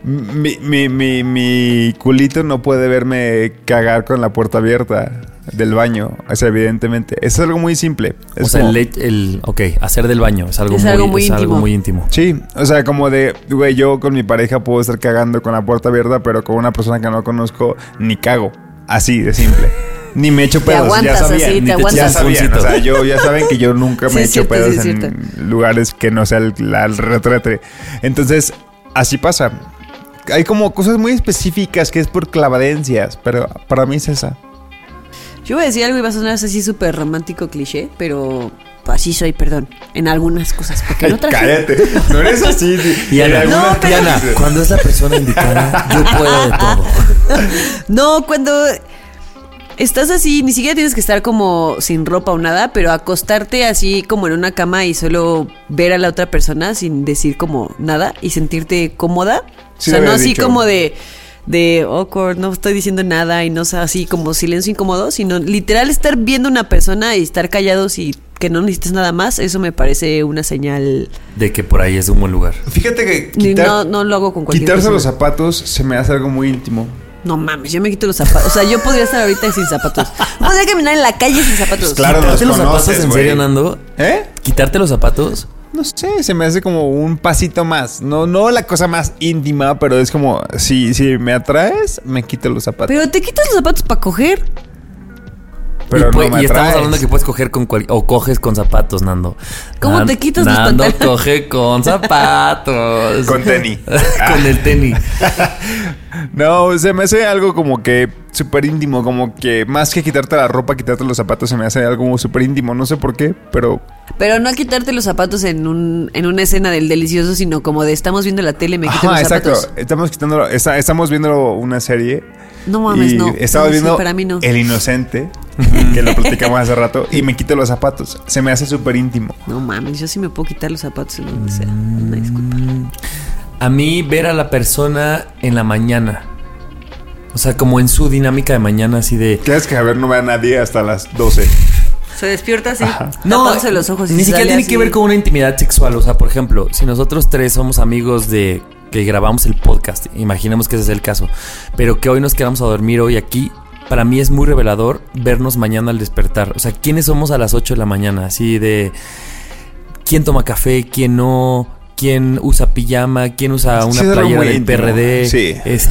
Mi culito no puede verme cagar con la puerta abierta del baño. O sea, evidentemente. Es algo muy simple. Es O sea, como- hacer del baño es algo, Es algo muy íntimo. muy íntimo. Sí, o sea, como de, güey, yo con mi pareja puedo estar cagando con la puerta abierta, pero con una persona que no conozco, ni cago. Así de simple. Ni me echo pedos, aguantas ya sabían. así, te ya aguantas. sabían, o sea, ya saben que yo nunca me Sí, he es hecho cierto, pedos sí, es en cierto. lugares que no sea el retrete. Entonces, así pasa. Hay como cosas muy específicas que es por clavadencias, pero para mí es esa. Yo voy a decir algo y va a sonar así súper romántico cliché, pero así soy, perdón, en algunas cosas. Porque en otras Cállate, no eres así. Y Ana, En algunas pero- Ana, cosas. cuando es la persona indicada, yo puedo de todo. No, cuando estás así, ni siquiera tienes que estar como sin ropa o nada, pero acostarte así como en una cama y solo ver a la otra persona sin decir como nada y sentirte cómoda. Sí, o sea, lo no habías así dicho. como de awkward, no estoy diciendo nada y no sea así como silencio incómodo, sino literal estar viendo a una persona y estar callados y que no necesites nada más, eso me parece una señal. De que por ahí es un buen lugar. Fíjate que No lo hago con cualquier quitarse persona. los zapatos se me hace algo muy íntimo. No mames, yo me quito los zapatos. O sea, yo podría estar ahorita sin zapatos. Podría caminar en la calle sin zapatos. Claro, ¿Quitarte los los zapatos conoces, en güey. serio, Nando? ¿Eh? ¿Quitarte los zapatos? No sé, se me hace como un pasito más. No la cosa más íntima, pero es como, si me atraes, me quito los zapatos. Pero te quitas los zapatos para coger. Pero y, no me y estamos atraes. hablando que puedes coger con o coges con zapatos, Nando. ¿Cómo te quitas los Nando pantalones? coge con zapatos. Con tenis. Con el tenis. No, se me hace algo como que súper íntimo, como que más que quitarte la ropa, quitarte los zapatos, se me hace algo súper íntimo. No sé por qué, pero... Pero no quitarte los zapatos en una escena del delicioso, sino como de estamos viendo la tele, me quito Ajá, los zapatos. exacto. Estamos viendo una serie. No mames, y no. Estaba No, sí, viendo para mí no. El Inocente, que lo platicamos hace rato, y me quito los zapatos. Se me hace súper íntimo. No mames, yo sí me puedo quitar los zapatos en donde sea. Una disculpa. A mí ver a la persona en la mañana. O sea, como en su dinámica de mañana, así de... Tienes que ver, no ve a nadie hasta las 12. Se despierta así, No, tapándose los ojos y ni se siquiera sale tiene así. que ver con una intimidad sexual. O sea, por ejemplo, si nosotros tres somos amigos de que grabamos el podcast, imaginemos que ese es el caso, pero que hoy nos quedamos a dormir hoy aquí, para mí es muy revelador vernos mañana al despertar. O sea, ¿quiénes somos a las 8 de la mañana? Así de... ¿Quién toma café? ¿Quién no? ¿Quién usa pijama? ¿Quién usa una Sí, es algo playera muy del íntimo. PRD? Sí.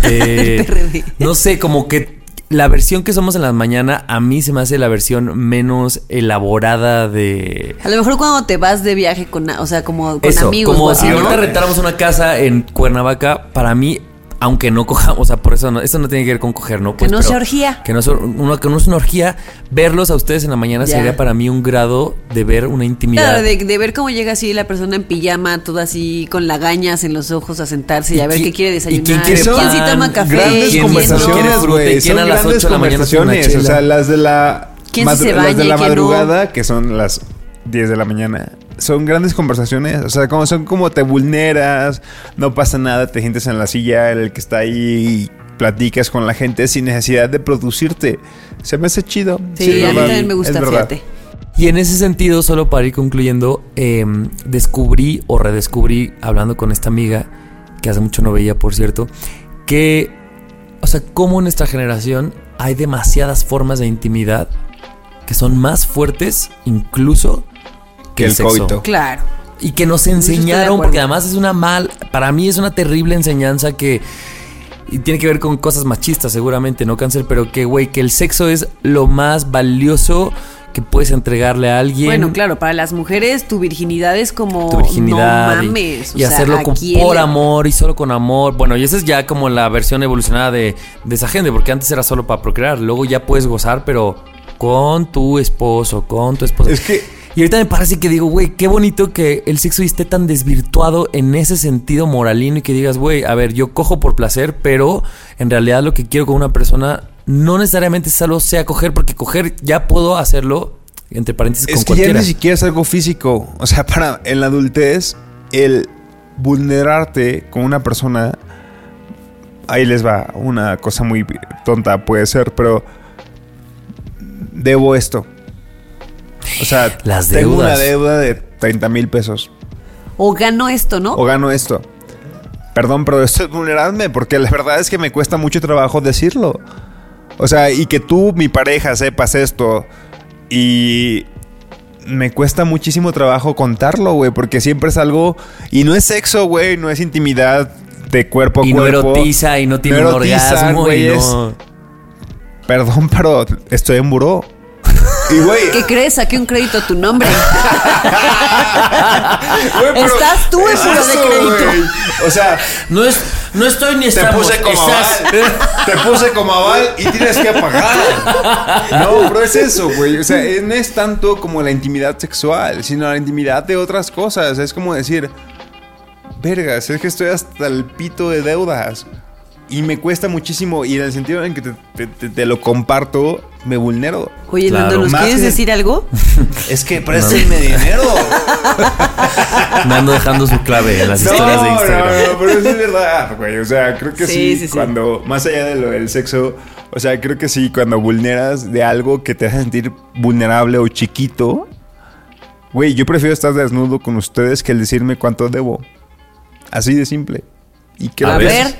PRD. No sé, como que la versión que somos en la mañana a mí se me hace la versión menos elaborada de... A lo mejor cuando te vas de viaje con, o sea, como con Eso, amigos. como o si así, ¿no? ahorita rentáramos una casa en Cuernavaca, para mí, aunque no cojamos, o sea, por eso no, eso no tiene que ver con coger, ¿no? Que no pero sea orgía. Que no es una orgía. Verlos a ustedes en la mañana Ya. sería para mí un grado de ver una intimidad. Claro, de ver cómo llega así la persona en pijama, toda así con lagañas en los ojos a sentarse y a ver qué quiere desayunar. quién quiere ¿Quién sí pan? toma café? Grandes ¿Quién conversaciones, no? güey. ¿Quién Son a las grandes 8 de la mañana se toma una conversaciones. O chela? sea, las de la... ¿Quién sí se las de baña y la quién no? madrugada, que son las 10 de la mañana. Son grandes conversaciones. O sea, son como te vulneras, no pasa nada, te sientes en la silla, el que está ahí... Platicas con la gente sin necesidad de producirte. Se me hace chido. Sí, es a mí verdad, también me gusta, es verdad. fíjate. Y en ese sentido, solo para ir concluyendo, descubrí o redescubrí, hablando con esta amiga, que hace mucho no veía, por cierto, que, o sea, como en nuestra generación hay demasiadas formas de intimidad que son más fuertes incluso que el sexo. coito. Claro. Y que nos estoy de enseñaron, acuerdo. porque además para mí es una terrible enseñanza que... Y tiene que ver con cosas machistas seguramente, ¿no, Cáncer? Pero que, güey, que el sexo es lo más valioso que puedes entregarle a alguien. Bueno, claro, para las mujeres tu virginidad es como... Tu virginidad. No mames. Y o sea, hacerlo ¿a con, quién por le- amor y solo con amor. Bueno, y esa es ya como la versión evolucionada de esa gente, porque antes era solo para procrear. Luego ya puedes gozar, pero con tu esposo, con tu esposa. Es que... Y ahorita me parece que digo, güey, qué bonito que el sexo esté tan desvirtuado en ese sentido moralino y que digas, güey, a ver, yo cojo por placer, pero en realidad lo que quiero con una persona no necesariamente solo sea coger, porque coger ya puedo hacerlo, entre paréntesis, con Es que ya cualquiera. ni siquiera es algo físico. O sea, en la adultez el vulnerarte con una persona, ahí les va, una cosa muy tonta puede ser, pero debo esto. O sea, las tengo deudas. una deuda de 30,000 pesos. O gano esto, ¿no? O gano esto. Perdón, pero esto es vulnerarme, porque la verdad es que me cuesta mucho trabajo decirlo. O sea, y que tú, mi pareja, sepas esto. Y me cuesta muchísimo trabajo contarlo, güey, porque siempre es algo... Y no es sexo, güey, no es intimidad de cuerpo a y cuerpo. Y no erotiza, y no tiene no un orgasmo, güey, y no... Perdón, pero estoy en buró. Y, güey... ¿Qué crees? Saqué un crédito a tu nombre. Güey, pero estás tú en buró de crédito. Güey. O sea... No estoy ni Te estamos. puse como aval. Te puse como aval y tienes que pagar. No, pero es eso, güey. O sea, no es tanto como la intimidad sexual, sino la intimidad de otras cosas. Es como decir, vergas, es que estoy hasta el pito de deudas. Y me cuesta muchísimo. Y en el sentido en que te lo comparto, me vulnero. Oye, Claro. Nando, ¿nos Más quieres que- decir algo? Es que préstenme dinero. Nando dejando su clave en las historias de Instagram. No, pero eso es verdad, güey. O sea, creo que Sí, sí, sí, sí. cuando, más allá de lo del sexo, o sea, creo que sí, cuando vulneras de algo que te hace sentir vulnerable o chiquito, güey, yo prefiero estar desnudo con ustedes que el decirme cuánto debo. Así de simple. Y que A ver.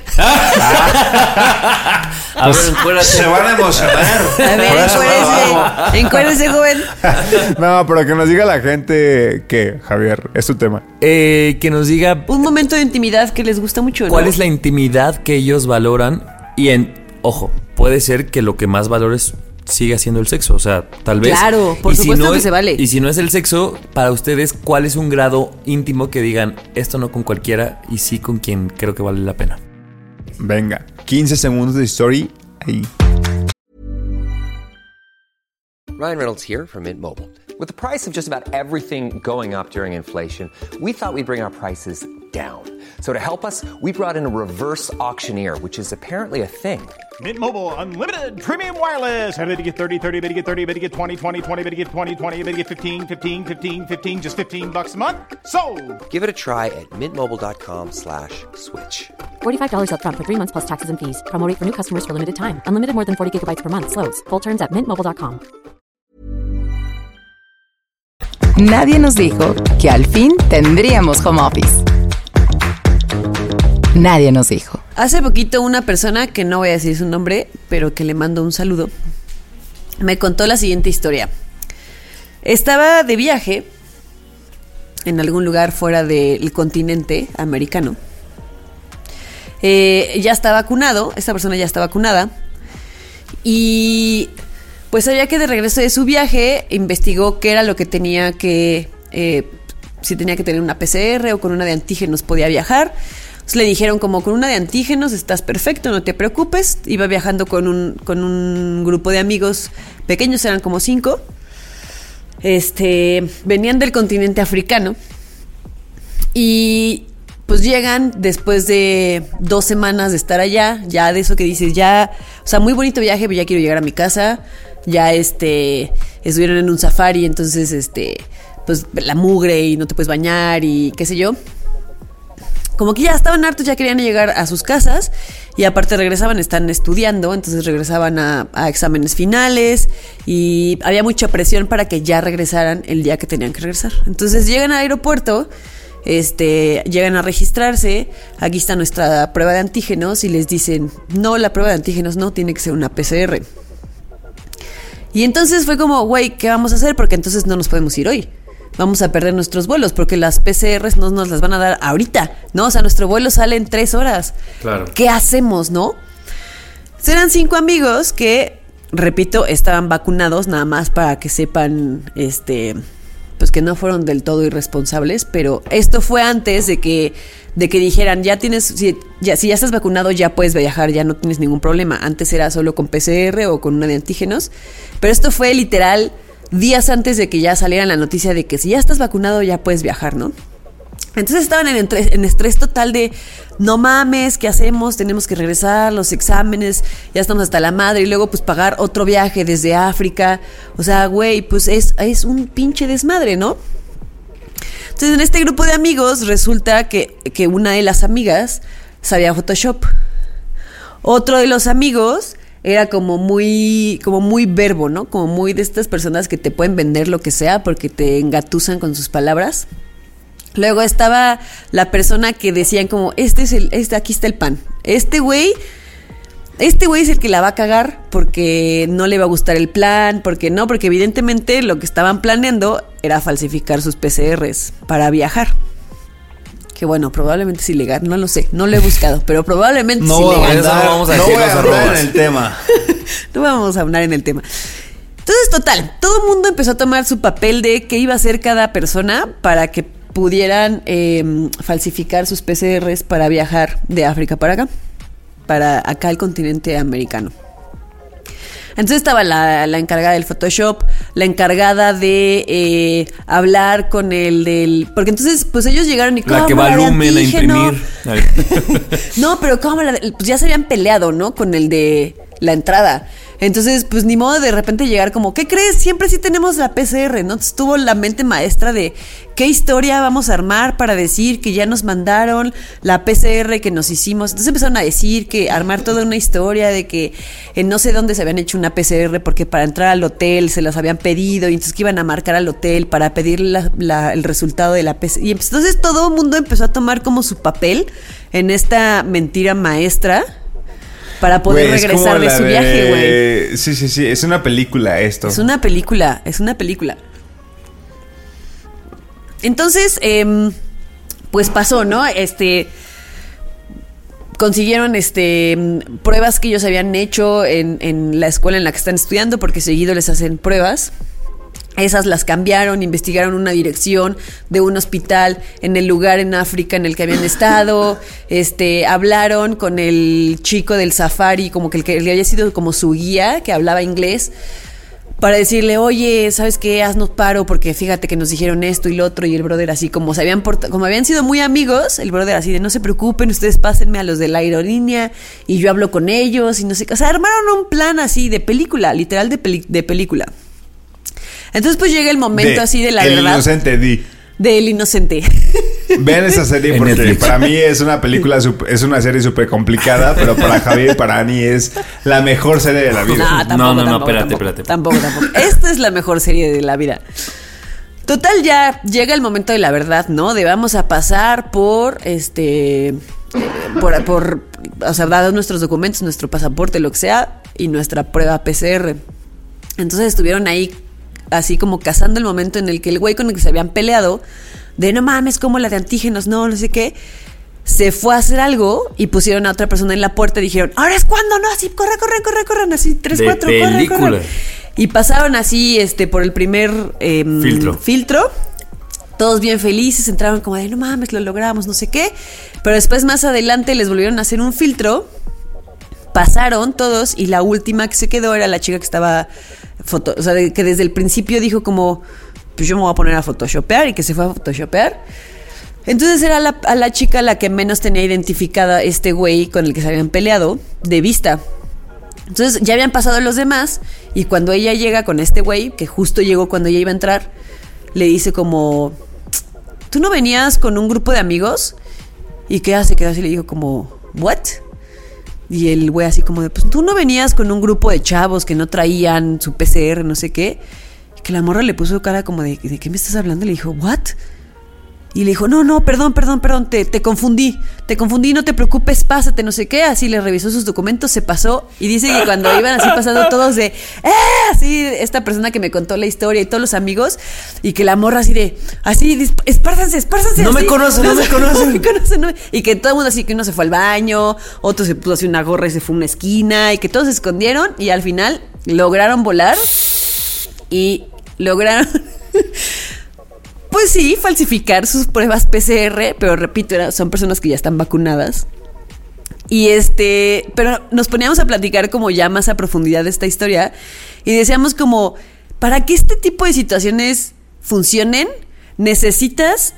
A ver, encuérdate. se van a emocionar. A ver, Por eso encuérdese, joven. No, pero que nos diga la gente que, Javier, es tu tema. Que nos diga Un momento de intimidad que les gusta mucho, ¿no? cuál es la intimidad que ellos valoran. Y ojo, puede ser que lo que más valores siga siendo el sexo. O sea, tal vez. Claro, por y supuesto no que es- se vale. Y si no es el sexo, para ustedes, ¿cuál es un grado íntimo que digan esto no con cualquiera y sí con quien creo que vale la pena? Venga, 15 segundos de story ahí. Ryan Reynolds here from Mint Mobile. With the price of just about everything going up during inflation, we thought we'd bring our prices down. So to help us, we brought in a reverse auctioneer, which is apparently a thing. Mint Mobile Unlimited Premium Wireless. How to get 30, 30, bit to get 30, bit to get 20, 20, 20, bit to get 20, 20, bit to get 15, 15, 15, 15, just $15 a month? Sold! Give it a try at mintmobile.com/switch. $45 up front for 3 months plus taxes and fees. Promo rate for new customers for limited time. Unlimited more than 40 gigabytes per month. Slows full terms at mintmobile.com. Nadie nos dijo que al fin tendríamos home office. Nadie nos dijo. Hace poquito una persona, que no voy a decir su nombre, pero que le mando un saludo, me contó la siguiente historia. Estaba de viaje en algún lugar fuera del continente americano. Ya está vacunado, esta persona ya está vacunada. Y pues sabía que de regreso de su viaje investigó qué era lo que tenía que... si tenía que tener una PCR o con una de antígenos podía viajar. Entonces le dijeron como con una de antígenos estás perfecto, no te preocupes. Iba viajando con un grupo de amigos pequeños, eran como 5. Venían del continente africano. Y pues llegan después de 2 semanas de estar allá, ya de eso que dices, ya, o sea, muy bonito viaje, pero ya quiero llegar a mi casa. Ya estuvieron en un safari, entonces pues la mugre y no te puedes bañar y qué sé yo. Como que ya estaban hartos, ya querían llegar a sus casas y aparte regresaban, están estudiando, entonces regresaban a exámenes finales y había mucha presión para que ya regresaran el día que tenían que regresar. Entonces llegan al aeropuerto, llegan a registrarse, aquí está nuestra prueba de antígenos y les dicen, no, la prueba de antígenos no, tiene que ser una PCR. Y entonces fue como, güey, ¿qué vamos a hacer? Porque entonces no nos podemos ir hoy. Vamos a perder nuestros vuelos porque las PCRs no nos las van a dar ahorita, ¿no? O sea, nuestro vuelo sale en 3 horas. Claro. ¿Qué hacemos, no? Eran 5 amigos que, repito, estaban vacunados, nada más para que sepan, pues que no fueron del todo irresponsables, pero esto fue antes de que dijeran, ya tienes, si ya estás vacunado ya puedes viajar, ya no tienes ningún problema. Antes era solo con PCR o con una de antígenos, pero esto fue literal días antes de que ya saliera la noticia de que si ya estás vacunado ya puedes viajar, ¿no? Entonces estaban en estrés total de no mames, ¿qué hacemos? Tenemos que regresar, los exámenes, ya estamos hasta la madre y luego pues pagar otro viaje desde África. O sea, güey, pues es un pinche desmadre, ¿no? Entonces, en este grupo de amigos resulta que una de las amigas sabía Photoshop. Otro de los amigos era como muy verbo, ¿no? Como muy de estas personas que te pueden vender lo que sea porque te engatusan con sus palabras. Luego estaba la persona que decían como, aquí está el pan. Este güey es el que la va a cagar porque no le va a gustar el plan, porque evidentemente lo que estaban planeando era falsificar sus PCRs para viajar. Que bueno, probablemente es ilegal, no lo sé, no lo he buscado, pero probablemente es ilegal. No vamos a hablar en el tema. No vamos a hablar en el tema. Entonces, total, todo el mundo empezó a tomar su papel de qué iba a hacer cada persona para que pudieran falsificar sus PCRs para viajar de África para acá, al continente americano. Entonces estaba la encargada del Photoshop, la encargada de hablar con el del... Porque entonces, pues ellos llegaron y... La que va a Lumen a imprimir. No, pero pues ya se habían peleado, ¿no? Con el de la entrada. Entonces, pues ni modo de repente llegar como, ¿qué crees? Siempre sí tenemos la PCR, ¿no? Entonces tuvo la mente maestra de qué historia vamos a armar para decir que ya nos mandaron la PCR que nos hicimos. Entonces empezaron a decir armar toda una historia de que en no sé dónde se habían hecho una PCR porque para entrar al hotel se las habían pedido y entonces que iban a marcar al hotel para pedir el resultado de la PCR. Y entonces todo el mundo empezó a tomar como su papel en esta mentira maestra para poder regresar de su viaje, güey. Sí. Es una película esto. Es una película. Entonces, pues pasó, ¿no? Consiguieron pruebas que ellos habían hecho en la escuela en la que están estudiando, porque seguido les hacen pruebas. Esas las cambiaron, investigaron una dirección de un hospital en el lugar en África en el que habían estado, hablaron con el chico del safari, como que el que le había sido como su guía, que hablaba inglés, para decirle, oye, ¿sabes qué? Haznos paro porque fíjate que nos dijeron esto y lo otro, y el brother así como como habían sido muy amigos, el brother así de no se preocupen, ustedes pásenme a los de la aerolínea y yo hablo con ellos y no sé qué. O sea, armaron un plan así de película, literal de película. Entonces pues llega el momento así de la verdad. El inocente, del inocente. Vean esa serie porque para mí es una película, es una serie súper complicada, pero para Javier y para Ani es la mejor serie de la vida. No, espérate. Tampoco. Esta es la mejor serie de la vida. Total, ya llega el momento de la verdad, ¿no? De vamos a pasar por o sea, dados nuestros documentos, nuestro pasaporte, lo que sea, y nuestra prueba PCR. Entonces estuvieron ahí así como cazando el momento en el que el güey con el que se habían peleado, de no mames, como la de antígenos, no sé qué, se fue a hacer algo y pusieron a otra persona en la puerta y dijeron, ahora es cuando, no, así, corran, así, 3, 4, corran. Y pasaron así, por el primer filtro, todos bien felices, entraron como de, no mames, lo logramos, no sé qué, pero después más adelante les volvieron a hacer un filtro, pasaron todos y la última que se quedó era la chica que estaba o sea, que desde el principio dijo como, pues yo me voy a poner a photoshopear, y que se fue a photoshopear. Entonces era a la chica la que menos tenía identificada este güey con el que se habían peleado de vista. Entonces ya habían pasado los demás, y cuando ella llega con este güey, que justo llegó cuando ella iba a entrar, le dice como, ¿tú no venías con un grupo de amigos? Y que se quedó así y le dijo como, ¿what? Y el güey así como de, pues tú no venías con un grupo de chavos que no traían su PCR, no sé qué. Y que la morra le puso cara como ¿de qué me estás hablando? Y le dijo, ¿what? Y le dijo, no, perdón, te confundí, no te preocupes, pásate, no sé qué. Así le revisó sus documentos, se pasó, y dice que cuando iban así pasando todos de, así, esta persona que me contó la historia y todos los amigos, y que la morra así, espárcense. No me conocen. Y que todo el mundo así, que uno se fue al baño, otro se puso así una gorra y se fue a una esquina, y que todos se escondieron, y al final lograron volar, y lograron... Pues sí, falsificar sus pruebas PCR, pero repito, son personas que ya están vacunadas. Y pero nos poníamos a platicar como ya más a profundidad de esta historia y decíamos como, para que este tipo de situaciones funcionen, necesitas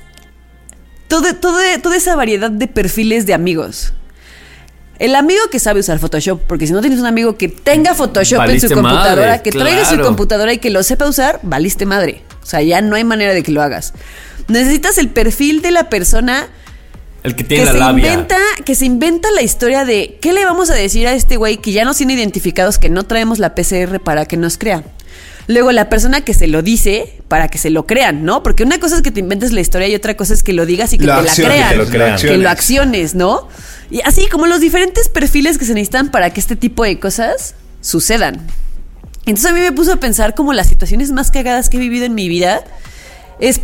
toda esa variedad de perfiles de amigos. El amigo que sabe usar Photoshop, porque si no tienes un amigo que tenga Photoshop en su computadora, que traiga su computadora y que lo sepa usar, valiste madre. O sea, ya no hay manera de que lo hagas. Necesitas el perfil de la persona... El que tiene la labia. Que se inventa la historia de ¿qué le vamos a decir a este güey que ya nos tiene identificados, que no traemos la PCR para que nos crea? Luego la persona que se lo dice para que se lo crean, ¿no? Porque una cosa es que te inventes la historia y otra cosa es que lo digas y que te la crean. Que lo acciones, ¿no? Y así como los diferentes perfiles que se necesitan para que este tipo de cosas sucedan. Entonces a mí me puso a pensar como las situaciones más cagadas que he vivido en mi vida es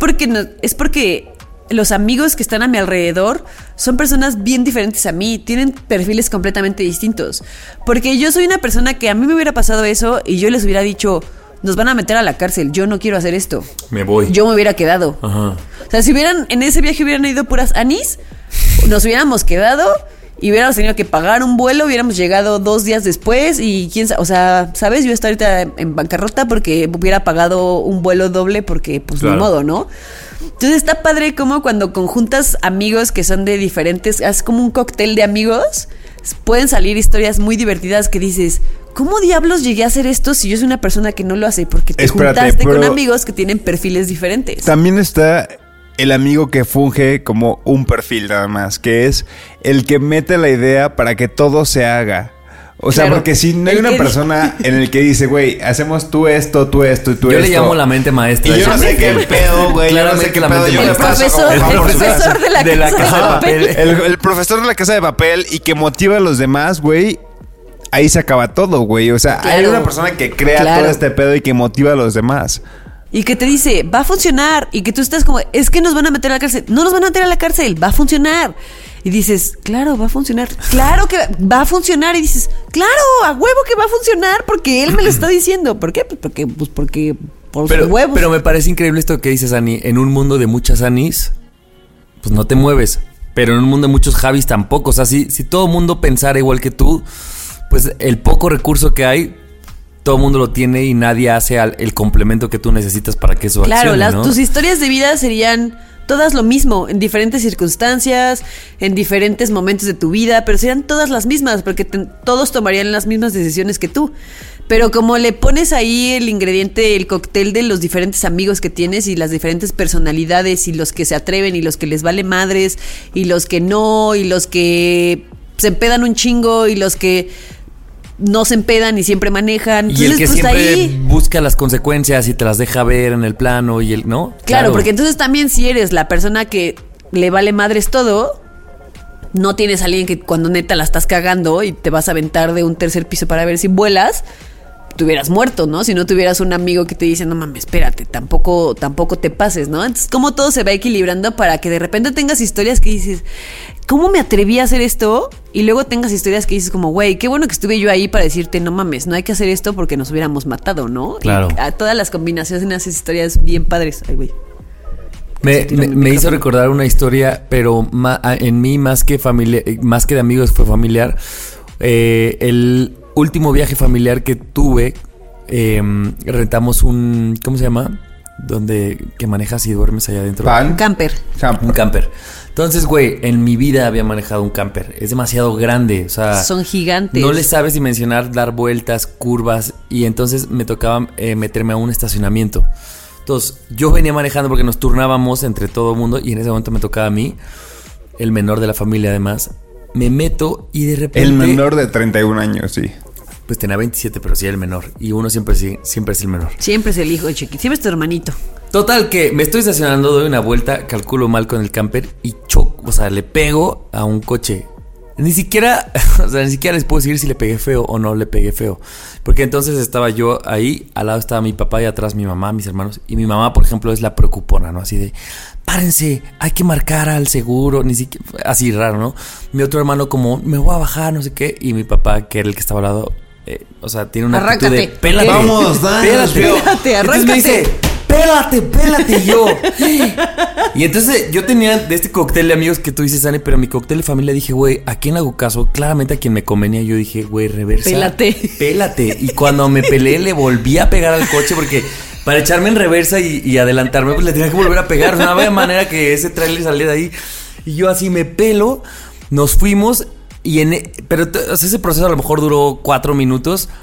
porque los amigos que están a mi alrededor son personas bien diferentes a mí, tienen perfiles completamente distintos. Porque yo soy una persona que a mí me hubiera pasado eso y yo les hubiera dicho, nos van a meter a la cárcel, yo no quiero hacer esto. Me voy. Yo me hubiera quedado. Ajá. O sea, si en ese viaje hubieran ido puras anis, nos hubiéramos quedado y hubiéramos tenido que pagar un vuelo, hubiéramos llegado 2 días después y quién sabe, o sea, ¿sabes? Yo estoy ahorita en bancarrota porque hubiera pagado un vuelo doble porque, pues, claro, ni modo, ¿no? Entonces está padre como cuando conjuntas amigos que son de diferentes, haces como un cóctel de amigos, pueden salir historias muy divertidas que dices, ¿cómo diablos llegué a hacer esto si yo soy una persona que no lo hace? Porque te juntaste con amigos que tienen perfiles diferentes. También está el amigo que funge como un perfil nada más, que es el que mete la idea para que todo se haga. O sea, porque si no hay una persona en el que dice, güey, hacemos tú esto y tú esto. Yo le llamo la mente maestra. Y yo no sé qué pedo, güey. Claramente que la mente maestra. El profesor de la casa de papel. El profesor de la casa de papel y que motiva a los demás, güey. Ahí se acaba todo, güey. O sea, hay una persona que crea todo este pedo y que motiva a los demás. Y que te dice, va a funcionar. Y que tú estás como, es que nos van a meter a la cárcel. No nos van a meter a la cárcel, va a funcionar. Y dices, claro, va a funcionar. Claro que va a funcionar. Y dices, claro, a huevo que va a funcionar porque él me lo está diciendo. ¿Por qué? Porque por sus huevos. Pero me parece increíble esto que dices, Ani. En un mundo de muchas Anis, pues no te mueves. Pero en un mundo de muchos Javis tampoco. O sea, si todo el mundo pensara igual que tú, pues el poco recurso que hay, todo el mundo lo tiene y nadie hace el complemento que tú necesitas para que eso accione, ¿no? Tus historias de vida serían todas lo mismo, en diferentes circunstancias, en diferentes momentos de tu vida, pero serían todas las mismas, porque todos tomarían las mismas decisiones que tú. Pero como le pones ahí el ingrediente, el cóctel de los diferentes amigos que tienes y las diferentes personalidades y los que se atreven y los que les vale madres y los que no y los que se empedan un chingo y los que no se empedan y siempre manejan. Y el que pues siempre ahí busca las consecuencias y te las deja ver en el plano y el, ¿no? Claro, porque entonces también si eres la persona que le vale madres todo, no tienes a alguien que cuando neta la estás cagando y te vas a aventar de un tercer piso para ver si vuelas, te hubieras muerto, ¿no? Si no tuvieras un amigo que te dice, no mames, espérate, tampoco te pases, ¿no? Entonces, como todo se va equilibrando para que de repente tengas historias que dices, ¿cómo me atreví a hacer esto? Y luego tengas historias que dices como, güey, qué bueno que estuve yo ahí para decirte, no mames, no hay que hacer esto porque nos hubiéramos matado, ¿no? Claro. Y a todas las combinaciones en esas historias bien padres. Ay, güey. Me hizo recordar una historia, pero en mí más que de amigos fue familiar. El último viaje familiar que tuve, rentamos un, ¿cómo se llama? Que manejas y duermes allá adentro. Un camper. Un camper. Entonces, güey, en mi vida había manejado un camper. Es demasiado grande, o sea, son gigantes. No le sabes dimensionar, dar vueltas, curvas. Y entonces me tocaba meterme a un estacionamiento. Entonces, yo venía manejando porque nos turnábamos entre todo el mundo. Y en ese momento me tocaba a mí, el menor de la familia además. Me meto y de repente... El menor de 31 años, sí. Pues tenía 27, pero sí el menor. Y uno siempre es el menor. Siempre es el hijo de chiquito. Siempre es tu hermanito. Total, que me estoy estacionando, doy una vuelta, calculo mal con el camper y choco. O sea, le pego a un coche. Ni siquiera les puedo decir si le pegué feo o no le pegué feo. Porque entonces estaba yo ahí, al lado estaba mi papá y atrás mi mamá, mis hermanos. Y mi mamá, por ejemplo, es la preocupona, ¿no? Así de, párense, hay que marcar al seguro. Ni siquiera, así raro, ¿no? Mi otro hermano como, me voy a bajar, no sé qué. Y mi papá, que era el que estaba al lado, o sea, tiene una actitud de, pélate. Vamos, dale. Pélate, arráncate. Entonces me dice, pélate yo. Y entonces yo tenía de este cóctel de amigos que tú dices, Ani, pero mi cóctel de familia dije, güey, ¿a quién hago caso? Claramente a quien me convenía. Yo dije, güey, reversa. Pélate. Y cuando me peleé le volví a pegar al coche porque para echarme en reversa y adelantarme, pues le tenía que volver a pegar. O sea, no había manera que ese trailer saliera de ahí. Y yo así me pelo, nos fuimos. Pero ese proceso a lo mejor duró 4 minutos.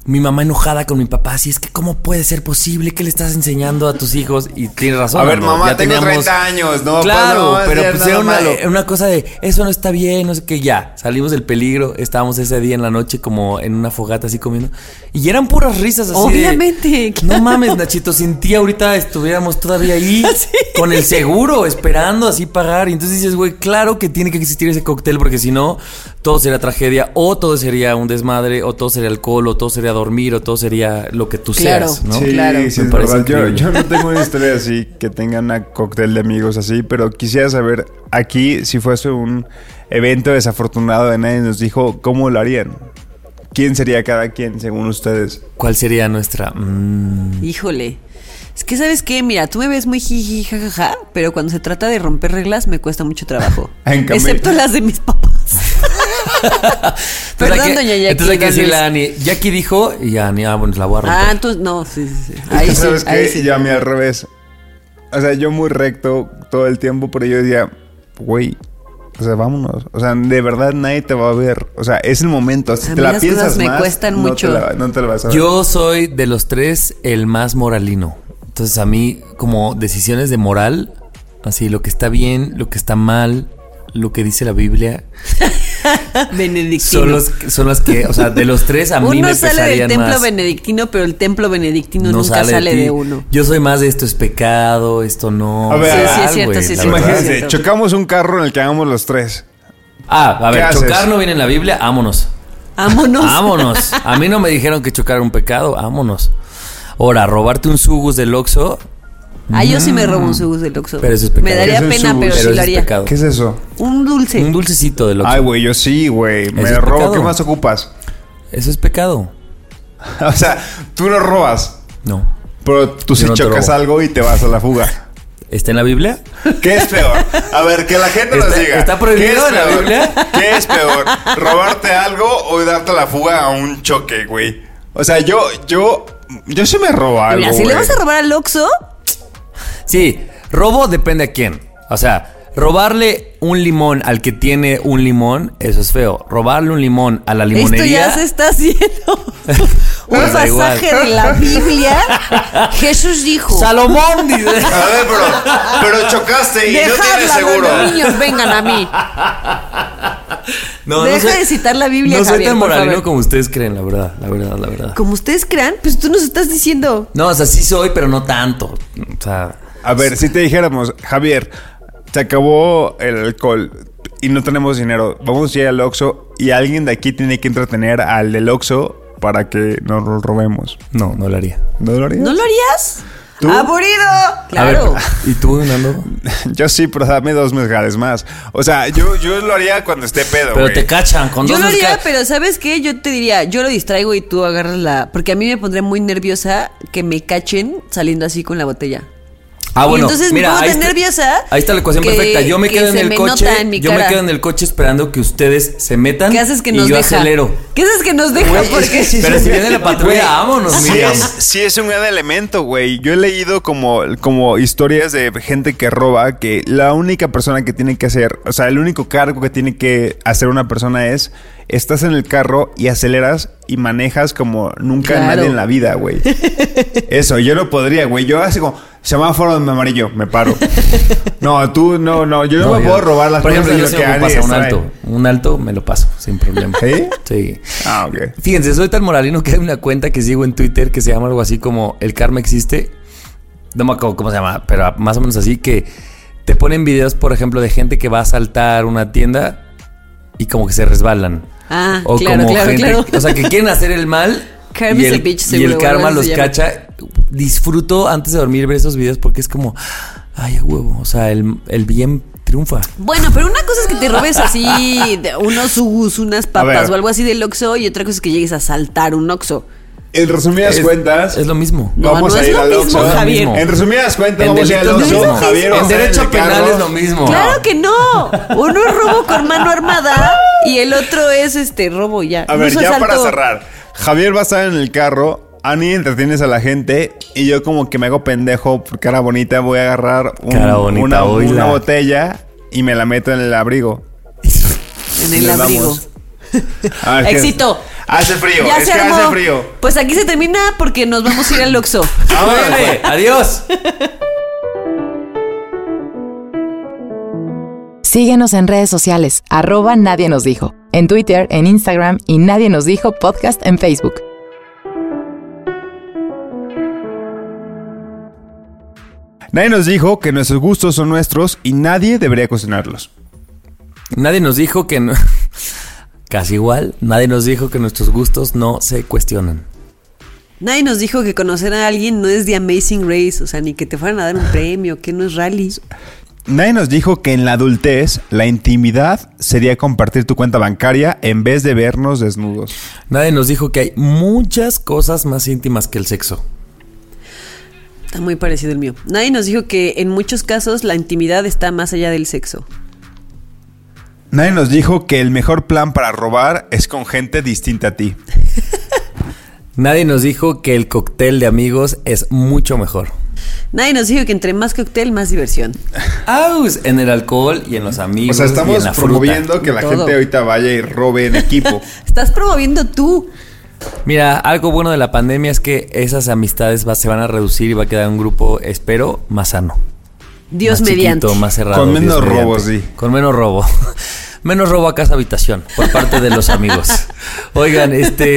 mi mamá enojada con mi papá, así es que ¿cómo puede ser posible que le estás enseñando a tus hijos? Y tienes razón. A ver, ¿no? mamá, ya tengo teníamos... 30 años, ¿no? Claro, pues no, pero pues era una cosa de, eso no está bien, no sé qué, ya. Salimos del peligro, estábamos ese día en la noche como en una fogata así comiendo. Y eran puras risas así. Obviamente. No mames, Nachito, sin ti ahorita estuviéramos todavía ahí ¿Sí? con el seguro, esperando así pagar. Y entonces dices, güey, claro que tiene que existir ese cóctel porque si no, todo sería tragedia, o todo sería un desmadre, o todo sería alcohol, o todo sería dormir, o todo sería lo que tú seas, ¿no? Sí, claro. Sí, es verdad. Yo no tengo una historia así que tengan una cóctel de amigos así, pero quisiera saber aquí si fuese un evento desafortunado de nadie nos dijo, ¿cómo lo harían? ¿Quién sería cada quien según ustedes? ¿Cuál sería nuestra? Híjole. Es que, ¿sabes qué? Mira, tú me ves muy jiji, jajaja, pero cuando se trata de romper reglas me cuesta mucho trabajo. Excepto las de mis papás. Perdón, doña Jackie. Entonces hay que decirle a Ani. Jackie dijo y Ani, bueno, la voy a romper. Ah, entonces, no, sí. Ahí sí, ¿sabes ahí qué? sí. Yo a mí al revés. O sea, yo muy recto todo el tiempo, pero yo decía, güey, o sea, vámonos. O sea, de verdad nadie te va a ver. O sea, es el momento. Si te la piensas me más, cuestan no mucho. No te la vas a ver. Yo soy de los tres el más moralino. Entonces a mí como decisiones de moral, así lo que está bien, lo que está mal, lo que dice la Biblia, benedictino. son las que, o sea, de los tres a mí uno me sale pesarían del templo más. benedictino, pero el templo benedictino No nunca sale ti. de uno. Yo soy más de esto es pecado, esto no. A ver, sí, es cierto, güey, sí, es la cierto. verdad. Imagínense, chocamos un carro en el que hagamos los tres. A ver, ¿Qué chocar haces? no viene en la Biblia, vámonos. Vámonos. A mí no me dijeron que chocar era un pecado, vámonos. Ahora, robarte un Sugus del Oxxo. Yo sí me robo un Sugus del Oxxo. Pero eso es pecado. Me daría ¿Qué es un pena, Sugus? pero sí Pero eso lo es haría. pecado. ¿Qué es eso? Un dulce. Un dulcecito del Oxxo. Ay, güey, yo sí, güey. Me es robo. pecado. ¿Qué más ocupas? Eso es pecado. O sea, tú no robas, No. pero tú sí Yo no te chocas robo. algo y te vas a la fuga. ¿Está en la Biblia? ¿Qué es peor? A ver, que la gente nos diga. ¿Está prohibido ¿Qué es en la peor? Biblia? ¿Qué es peor? ¿Robarte algo o darte la fuga a un choque, güey? O sea, yo sí me robo algo, Mira, si le vas a robar al Oxxo, Sí, robo depende a quién. O sea, robarle un limón al que tiene un limón, eso es feo. Robarle un limón a la limonería. esto ya se está haciendo. Un Pues da igual. pasaje de la Biblia. Jesús dijo: Salomón dice. A ver, pero chocaste y no tienes dejadla, seguro. los niños vengan a mí. No, Deja sé- de citar la Biblia, No soy Javier, tan por moralino favor. como ustedes creen, la verdad. Como ustedes crean, pues tú nos estás diciendo. No, o sea, sí soy, pero no tanto. O sea, A ver, si te dijéramos, Javier, se acabó el alcohol y no tenemos dinero, vamos a ir al Oxxo y alguien de aquí tiene que entretener al del Oxxo para que nos lo robemos. no lo haría. ¿No lo harías? ¿No lo harías? ¿Tú? ¡Aburrido! A Claro. ver, ¿y tú, Nando? Yo sí, pero dame 2 mezcales más. O sea, yo lo haría cuando esté pedo, Pero güey. te cachan con Yo dos lo haría, mezcal- pero ¿sabes qué? Yo te diría, yo lo distraigo y tú agarras la... Porque a mí me pondría muy nerviosa que me cachen saliendo así con la botella. Ah, bueno, y entonces mira, me pongo ahí tan está- nerviosa. Ahí está la ecuación que- perfecta. Yo me que quedo en se el me coche. nota en mi Yo me cara. quedo en el coche esperando que ustedes se metan. ¿Qué haces que y nos yo deja? acelero. ¿Qué haces que nos deja? Güey, Porque es que Pero si viene la patrulla, vámonos, Sí Miriam. es un gran elemento, güey. Yo he leído como historias de gente que roba que la única persona que tiene que hacer, o sea, el único cargo que tiene que hacer una persona es estás en el carro y aceleras y manejas como nunca Claro. nadie en la vida, güey. Eso, yo no podría, güey. Yo así como semáforo en amarillo, me paro. No, tú no, yo no me puedo robar las Por ejemplo, yo cosas sí de lo me que puedo pasar un alguien alto. Un alto me lo paso sin problema. ¿Sí? Sí. Ah, ok. Fíjense, soy tan moralino que hay una cuenta que sigo en Twitter que se llama algo así como El Karma Existe. No me acuerdo cómo se llama, pero más o menos así, que te ponen videos, por ejemplo, de gente que va a asaltar una tienda y como que se resbalan. Ah, O claro, como claro, gente, claro. o sea, que quieren hacer el mal Karma y is a el, bitch, y seguro, el karma algo los así se llama. cacha. Disfruto antes de dormir ver esos videos porque es como, ay, a huevo, o sea, el bien triunfa. Bueno, pero una cosa es que te robes así de unos Sugus, unas A papas ver. o algo así del Oxxo, y otra cosa es que llegues a saltar un Oxxo. En resumidas cuentas, Es lo mismo. No, vamos no a es ir lo al mismo, Oxxo. Javier. En resumidas cuentas, En vamos a ir al delitos Oxxo. es lo mismo. Javier, va a En estar derecho el penal carro. es lo mismo. Claro que no. Uno es robo con mano armada y el otro es robo ya. A No ver, es ya asalto. para cerrar. Javier va a estar en el carro. Ani entretienes a la gente. Y yo como que me hago pendejo por cara bonita. Voy a agarrar Cara bonita, una oíla. botella y me la meto en el abrigo. En el Nos abrigo. vamos. A ver, ¿qué? Éxito. Hace frío, Ya es se que armó. hace frío. Pues aquí se termina porque nos vamos a ir al Oxxo. ¡Órale! ¡Adiós! Síguenos en redes sociales, @Nadie Nos Dijo, en Twitter, en Instagram y Nadie Nos Dijo Podcast en Facebook. Nadie nos dijo que nuestros gustos son nuestros y nadie debería cuestionarlos. Nadie nos dijo que... No... Casi igual, nadie nos dijo que nuestros gustos no se cuestionan. Nadie nos dijo que conocer a alguien no es The Amazing Race, o sea, ni que te fueran a dar un premio, que no es rally. Nadie nos dijo que en la adultez la intimidad sería compartir tu cuenta bancaria en vez de vernos desnudos. Nadie nos dijo que hay muchas cosas más íntimas que el sexo. Está muy parecido el mío. Nadie nos dijo que en muchos casos la intimidad está más allá del sexo. Nadie nos dijo que el mejor plan para robar es con gente distinta a ti. Nadie nos dijo que el cóctel de amigos es mucho mejor. Nadie nos dijo que entre más cóctel, más diversión. ¡Aus! En el alcohol y en los amigos. O sea, y estamos en la promoviendo fruta. que la Todo. gente ahorita vaya y robe en equipo. Estás promoviendo tú. Mira, algo bueno de la pandemia es que esas amistades se van a reducir y va a quedar un grupo, espero, más sano. Dios Más mediante. chiquito, más cerrado. Con menos Dios mediante. robos, sí. Con menos robo. Menos robo a casa habitación por parte de los amigos. Oigan,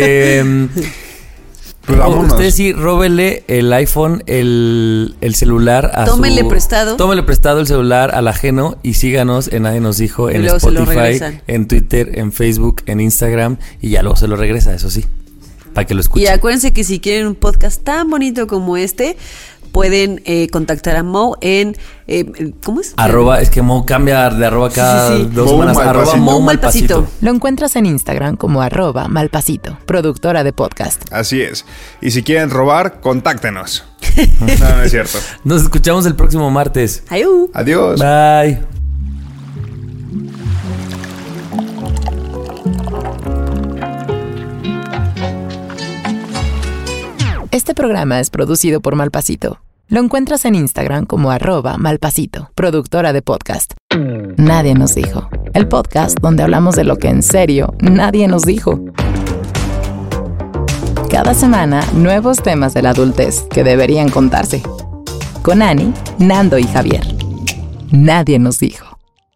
Pues vámonos. ustedes sí, róbenle el iPhone, el celular a Tómenle prestado. Tómenle prestado el celular al ajeno y síganos en Nadie Nos Dijo, Y en luego se lo Spotify, regresan. en Twitter, en Facebook, en Instagram y ya luego se lo regresa, eso sí, para que lo escuchen. Y acuérdense que si quieren un podcast tan bonito como este, pueden contactar a Mo en... ¿cómo es? Arroba, es que Mo cambia de arroba cada Sí, sí. 2 Mo semanas. Malpasito. Arroba Mo Mo Malpasito. Malpasito. Lo encuentras en Instagram como @Malpasito, productora de podcast. Así es. Y si quieren robar, contáctenos. No, no es cierto. Nos escuchamos el próximo martes. Ayú. Adiós. Bye. Este programa es producido por Malpasito. Lo encuentras en Instagram como @Malpasito, productora de podcast. Nadie Nos Dijo, el podcast donde hablamos de lo que en serio nadie nos dijo. Cada semana, nuevos temas de la adultez que deberían contarse. Con Ani, Nando y Javier. Nadie Nos Dijo.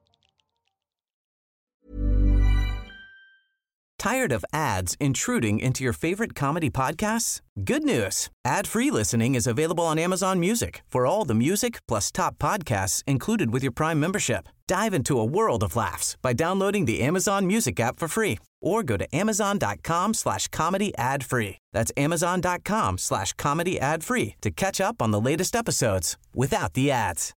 Tired of ads intruding into your favorite comedy podcasts? Good news. Ad-free listening is available on Amazon Music for all the music plus top podcasts included with your Prime membership. Dive into a world of laughs by downloading the Amazon Music app for free or go to amazon.com/comedy ad-free. That's amazon.com/comedy ad-free to catch up on the latest episodes without the ads.